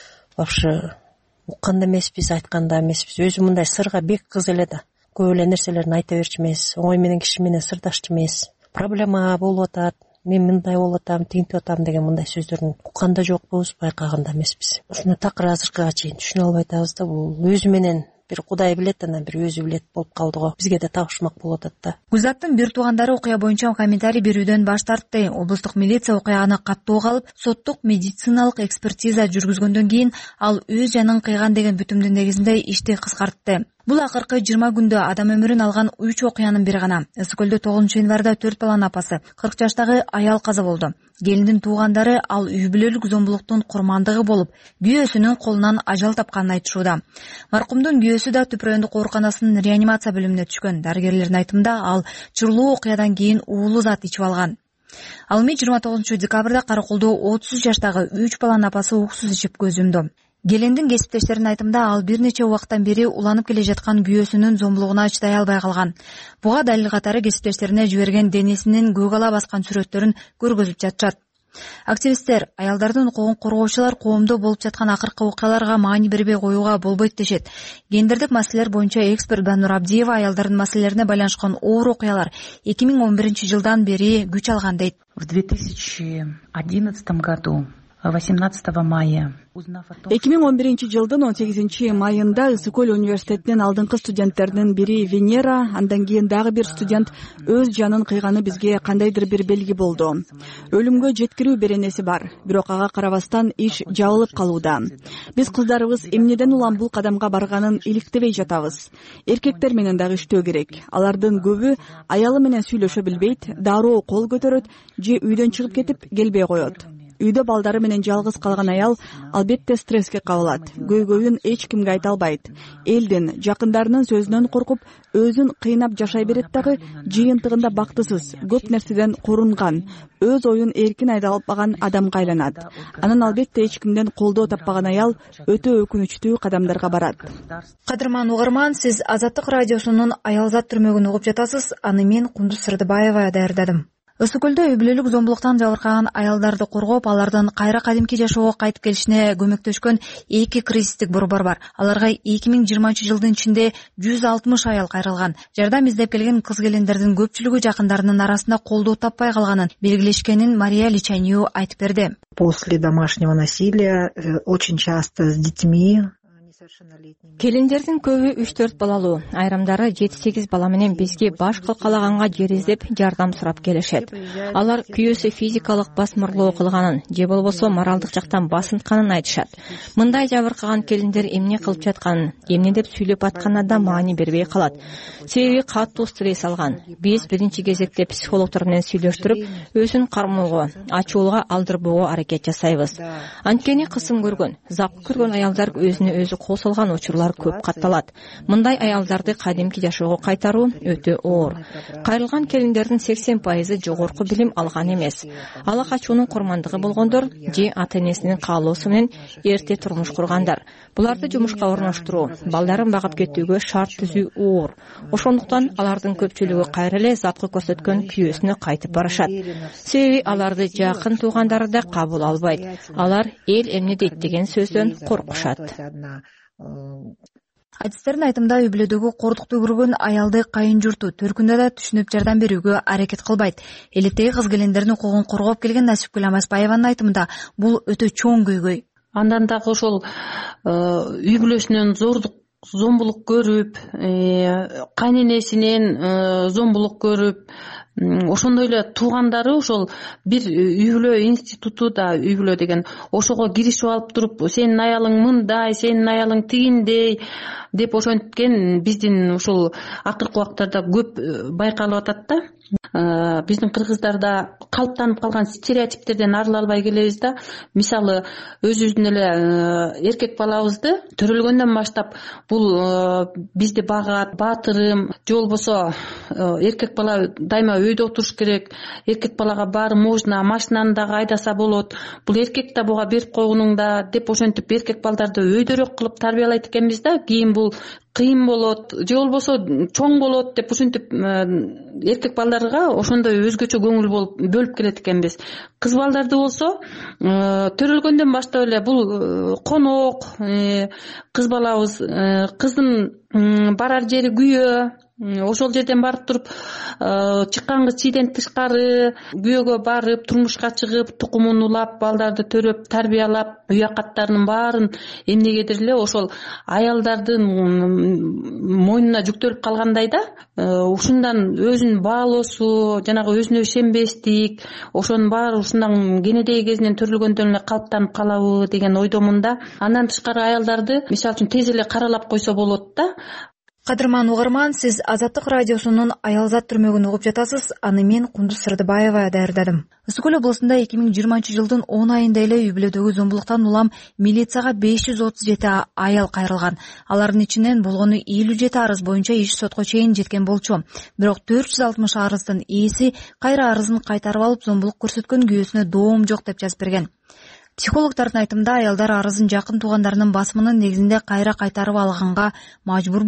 вообще укканда эмеспиз, айтканда эмеспиз. Өзү мындай сырга бек кыз эле да. Көп эле нерселерин айта берчү эмес, оңой менен киши менен сырдашчу эмес. Проблема болуп атат, мен мындай болуп атам, тинтип атам деген мындай сөздөрүн укканда жокпуз, байкаганда эмеспиз. Ушуну такыр азыркыга чейин түшүнө албай атабыз да. Бул өзү менен бир Кудай билет, анан бир өзү билет болуп калды го. Бизге да табышмак болуп атат да. Гүлзаттын бир туугандары окуя боюнча комментарий берүүдөн баш тартты. Облустук милиция окуяны каттуу калып, соттук медициналык экспертиза жүргүзгөндөн кийин ал өз жанын кыйган деген бүтүмдүн негизинде ишти кыскартты. Бул акыркы жыйырма күндө адам өмүрүн алган үч окуянын бири гана. Ысык көлдө тогузунчу январда төрт баланын апасы, кырк жаштагы аял каза болду. Келиндин туугандары ал үй бүлөлүк зомбулуктун курмандыгы болуп, күйөөсүнүн колунан ажал тапканын айтышууда. Маркумдун күйөөсү да Түп райондук ооруканасынын реанимация бөлүмүнө түшкөн. Дарыгерлердин айтымында ал чырлуу окуядан кийин уулуу зат ичип алган. Ал эми жыйырма тогузунчу декабрда Караколдо отуз жаштагы үч баланын апасы уксуз ичип көз жумду. Келиндин кесиптештеринин айтымында ал бир нече убакыттан бери уланып келе жаткан күйөөсүнүн зомбулугуна чыдай албай калган. Буга далил катары кесиптештерине жиберген денесинин көк ала баскан сүрөттөрүн көргөзүп жатышат. Активисттер аялдардын укугун коргоочулар коомдо болуп жаткан акыркы окуяларга маани бербей коюуга болбойт дешет. Гендердик маселелер боюнча эксперт Банур Абдиева аялдардын маселелерине байланышкан оор окуялар эки миң он биринчи жылдан бери күч алган дейт. В две тысячи одиннадцатом году восемнадцатого мая. эки миң он биринчи жылдын он сегизинчи майында ысык көл университетинин алдыңкы студенттеринин бири Венера, андан кийин дагы бир студент өз жанын кыйганы бизге кандайдыр бир белги болду. Өлүмгө жеткирүү беренеси бар, бирок ага карабастан иш жабылып калууда. Биз кыздарыбыз эмнеден улам бул кадамга барганын иликтебей жатабыз. Эркектер менен дагы иштөө керек. Алардын көбү аялы менен сүйлөшө билбейт, дароо кол көтөрөт же үйдөн чыгып кетип келбей коет. Үйдө балдары менен жалгыз калган аял албетте стресске кабылат. Көйгөйүн эч кимге айта албайт. Элдин, жакындарынын сөзүнөн коркуп, өзүн кыйнап жашай берет дагы, жыйынтыгында бактысыз, көп нерседен корунган, өз оюн эркин айта албаган адамга айланат. Анан албетте эч кимден колдоо таппаган аял өтө өкүнүчтүү кадамдарга барат. Кадырман угарман, сиз Азаттык радиосунун Аялзат түрмөгүн угуп жатасыз. Аны мен Кундуз Сырдыбаева даярдадым. Ысык көлдө үй бүлөлүк зомбулуктан жабыркаган аялдарды коргоп, алардын кайра кадимки жашоого кайтып келишине көмөктөшкөн эки кризистик борбор бар. Аларга эки миң жыйырманчы жылдын ичинде жүз алтымыш аял кайрылган. Жардам издеп келген кыз-келиндердин көпчүлүгү жакындарынын арасында колдоо таппай калганын белгилешкенин Мария Личанью айтып берди. После домашнего насилия очень часто с детьми. Келиндердин көбү үч төрт балалуу, айрымдары жети сегиз бала менен бизге баш калкалаганга жер издеп жардам сурап келишет. Алар күйөөсү физикалык басмырлоо кылганын же болбосо моралдык жактан басынтканын айтышат. Мындай жабыркаган келиндер эмне кылып жатканын, эмне деп сүйлөп атканына да маани бербей калат. Себеби катуу стресс алган. Биз биринчи кезекте психологдор менен сүйлөштүрүп, өзүн кармоого, ачуулга алдырбоого аракет жасайбыз. Анткени кысым көргөн, запкы көргөн аялдар өзүнө өзү кол салган учурлар көп катталат. Мындай аялдарды кадимки жашоого кайтаруу өтө оор. Кайрылган келиндердин сексен пайызы жогорку билим алган эмес. Ала качуунун курмандыгы болгондор же ата-энесинин каалоосу менен эрте турмуш кургандар. Буларды жумушка орноштуруу, балдарын багып кетүүгө шарт түзүү оор. Ошондуктан алардын көпчүлүгү кайра эле заткы көрсөткөн күйөөсүнө кайтып барышат. Себеби аларды жакын туугандары да кабыл албайт. Алар эл эмне дейт деген сөздөн коркушат. Адистердин айтымында үй бүлөдөгү кордукту көргөн аялды кайын журту төркүндө да түшүнүп жардам берүүгө аракет кылбайт. Элеттеги кыз-келиндердин укугун коргоп келген Насипкүл Амаспаеванын айтымында бул өтө чоң көйгөй. Андан дагы ошол үй бүлөсүнөн зордук зомбулук көрүп, кайненесинен зомбулук көрүп, ошондой эле туугандары ошол бир үй бүлө институту да үй бүлө деген ошого киришип алып туруп, сенин аялың мындай, сенин аялың тигиндей деп ошенткен биздин ушул акыркы убактарда көп байкалып атат да. Биздин кыргыздарда калыптанып калган стереотиптерден арыла албай келебиз да. Мисалы, өзүбүздүн эле эркек балабызды төрөлгөндөн баштап бул бизди багат, баатырым, же болбосо эркек бала дайыма өйдө отуруш керек, эркек балага баары можно, машинаны дагы айдаса болот, бул эркек да буга берип койгонуң да деп ошентип эркек балдарды өйдөрөөк кылып тарбиялайт экенбиз да. Кийин бул кыйын болот, же болбосо чоң болот деп ушинтип эркек балдарга ошондой өзгөчө көңүл болуп бөлүп келет экенбиз. Кыз балдарды болсо төрөлгөндөн баштап эле бул конок, кыз балабыз, кыздын барар жери күйөө, ошол жерден барып туруп чыккан кыз чийден тышкары күйөөгө барып, турмушка чыгып, тукумун улап, балдарды төрөп, тарбиялап, үй акаттарынын баарын эмнегедир эле ошол аялдардын мойнуна жүктөлүп калгандай да. Ушундан өзүн баалоосу, жанагы өзүнө ишенбестик, ошонун баары ушундан кенедей кезинен төрөлгөндөн эле калыптанып калабы деген ойдомун да. Андан тышкары аялдарды мисалы үчүн тез эле каралап койсо болот да. Кадырман угарман, сиз Азаттык радиосунун Аялзат түрмөгүн угуп жатасыз. Аны мен Кундуз Сырдыбаева даярдадым. Ысык көл облусунда эки миң жыйырманчы жылдын он айында эле үй бүлөдөгү зомбулуктан улам милицияга беш жүз отуз жети аял кайрылган. Алардын ичинен болгону элүү жети арыз боюнча иш сотко чейин жеткен болчу. Бирок төрт жүз алтымыш арыздын ээси кайра арызын кайтарып алып, зомбулук көрсөткөн күйөөсүнө доом жок деп жазып берген. Психологдордун айтымында аялдар арызын жакын туугандарынын басымынын негизинде кайра кайтарып алганга мажбур болуп,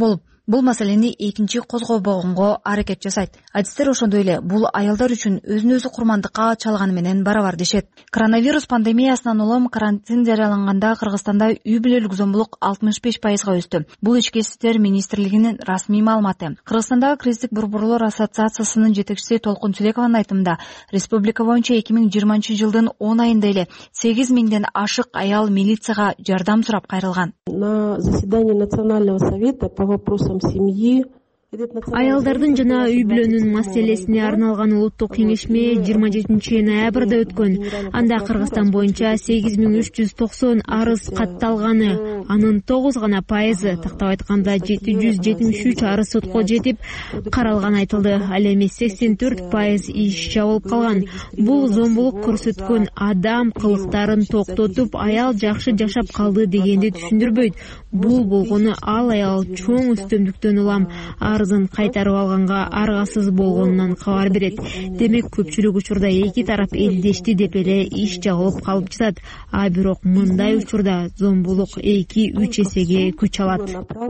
бул маселени экинчи козгобогонго аракет жасайт. Адистер ошондой эле бул аялдар үчүн өзүн өзү курмандыкка чалганы менен барабар дешет. Коронавирус пандемиясынан улам карантин жарыяланганда Кыргызстанда үй бүлөлүк зомбулук алтымыш беш пайызга өстү. Бул ички иштер министрлигинин расмий маалыматы. Кыргызстандагы кризистик борборлор ассоциациясынын жетекчиси Толкун Сүлекованын айтымында, республика боюнча эки миң жыйырманчы жылдын он айында эле сегиз миңден ашык аял милицияга жардам сурап кайрылган. На заседании Национального совета по вопросам семьи аялдардын жана үй бүлөнүн маселесине арналган улуттук кеңешме жыйырма жетинчи ноябрда өткөн. Анда Кыргызстан боюнча сегиз миң үч жүз токсон арыз катталганы, анын тогуз гана пайызы, тактап айтканда жети жүз жетимиш үч арыз сотко жетип каралганы айтылды. Ал эми сексен төрт пайыз иш жабылып калган. Бул зомбулук көрсөткөн адам кылыктарын токтотуп, аял жакшы жашап калды дегенди түшүндүрбөйт. Бул болгону ал аял чоң үстөмдүктөн улам арызын кайтарып алганга аргасыз болгонунан кабар берет. Демек көпчүлүк учурда эки тарап элдешти деп эле иш жабылып калып жатат. А бирок мындай учурда зомбулук эки үч эсеге күч алат.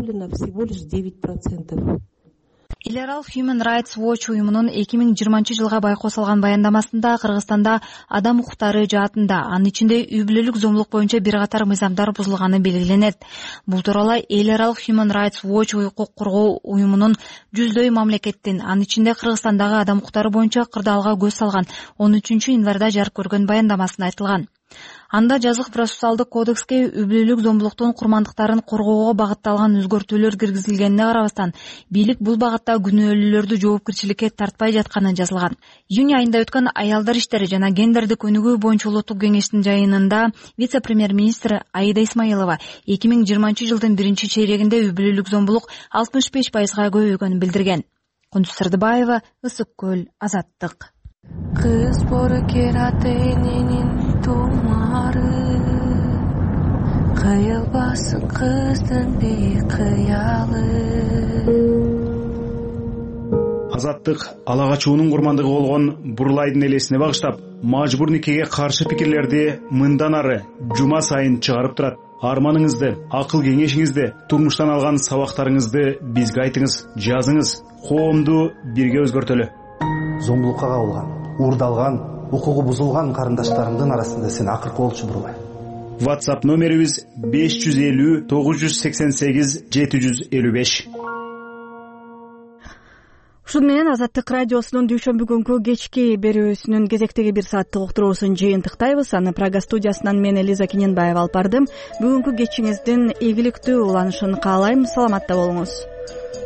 Эл аралык Human Rights Watch уюмунун эки миң жыйырманчы жылга байкоо салган баяндамасында Кыргызстанда адам укуктары жаатында, анын ичинде үй бүлөлүк зомбулук боюнча бир катар мыйзамдар бузулганы белгиленет. Бул тууралуу эл аралык Human Rights Watch укук коргоо уюмунун жүздөй мамлекеттин, анын ичинде Кыргызстандагы адам укуктары боюнча кырдаалга көз салган он үчүнчү январда жарык көргөн баяндамасында айтылган. Анда жазык процессуалдык кодекске үй бүлөлүк зомбулуктун курмандыктарын коргоого багытталган өзгөртүүлөр киргизилгенине карабастан, бийлик бул багытта күнөөлүүлөрдү жоопкерчиликке тартпай жатканы жазылган. Июнь айында өткөн аялдар иштери жана гендердик өнүгүү боюнча улуттук кеңештин жыйынында вице-премьер-министр Аида Исмаилова эки миң жыйырманчы жылдын биринчи чейрегинде үй бүлөлүк зомбулук алтымыш беш пайызга көбөйгөнүн билдирген. Кундуз Сырдыбаева, Ысык көл, Азаттык. Кыз боркер ата эненин тумары, кыйылбасын кыздын бейкыялы. Азаттык ала качуунун курмандыгы болгон Бурлайдын элесине багыштап, мажбур никеге каршы пикирлерди мындан ары жума сайын чыгарып турат. Арманыңызды, акыл кеңешиңизди, турмуштан алган сабактарыңызды бизге айтыңыз, жазыңыз. Коомду бирге өзгөртөлү. Зомбулукка кабылган, уурдалган, укугу бузулган карындаштарымдын арасында сен акыркы болчу Бурлай. WhatsApp номерибиз беш жүз элүү тогуз жүз сексен сегиз жети жүз элүү беш. Ушуну менен Азаттык радиосунун дүйшөмбү күнкү кечки берүүсүнүн кезектеги бир сааттык уктуруусун жыйынтыктайбыз. Аны Прага студиясынан мен Элиза Киненбаева алып бардым. Бүгүнкү кечиңиздин ийгиликтүү уланышын каалайм. Саламатта болуңуз.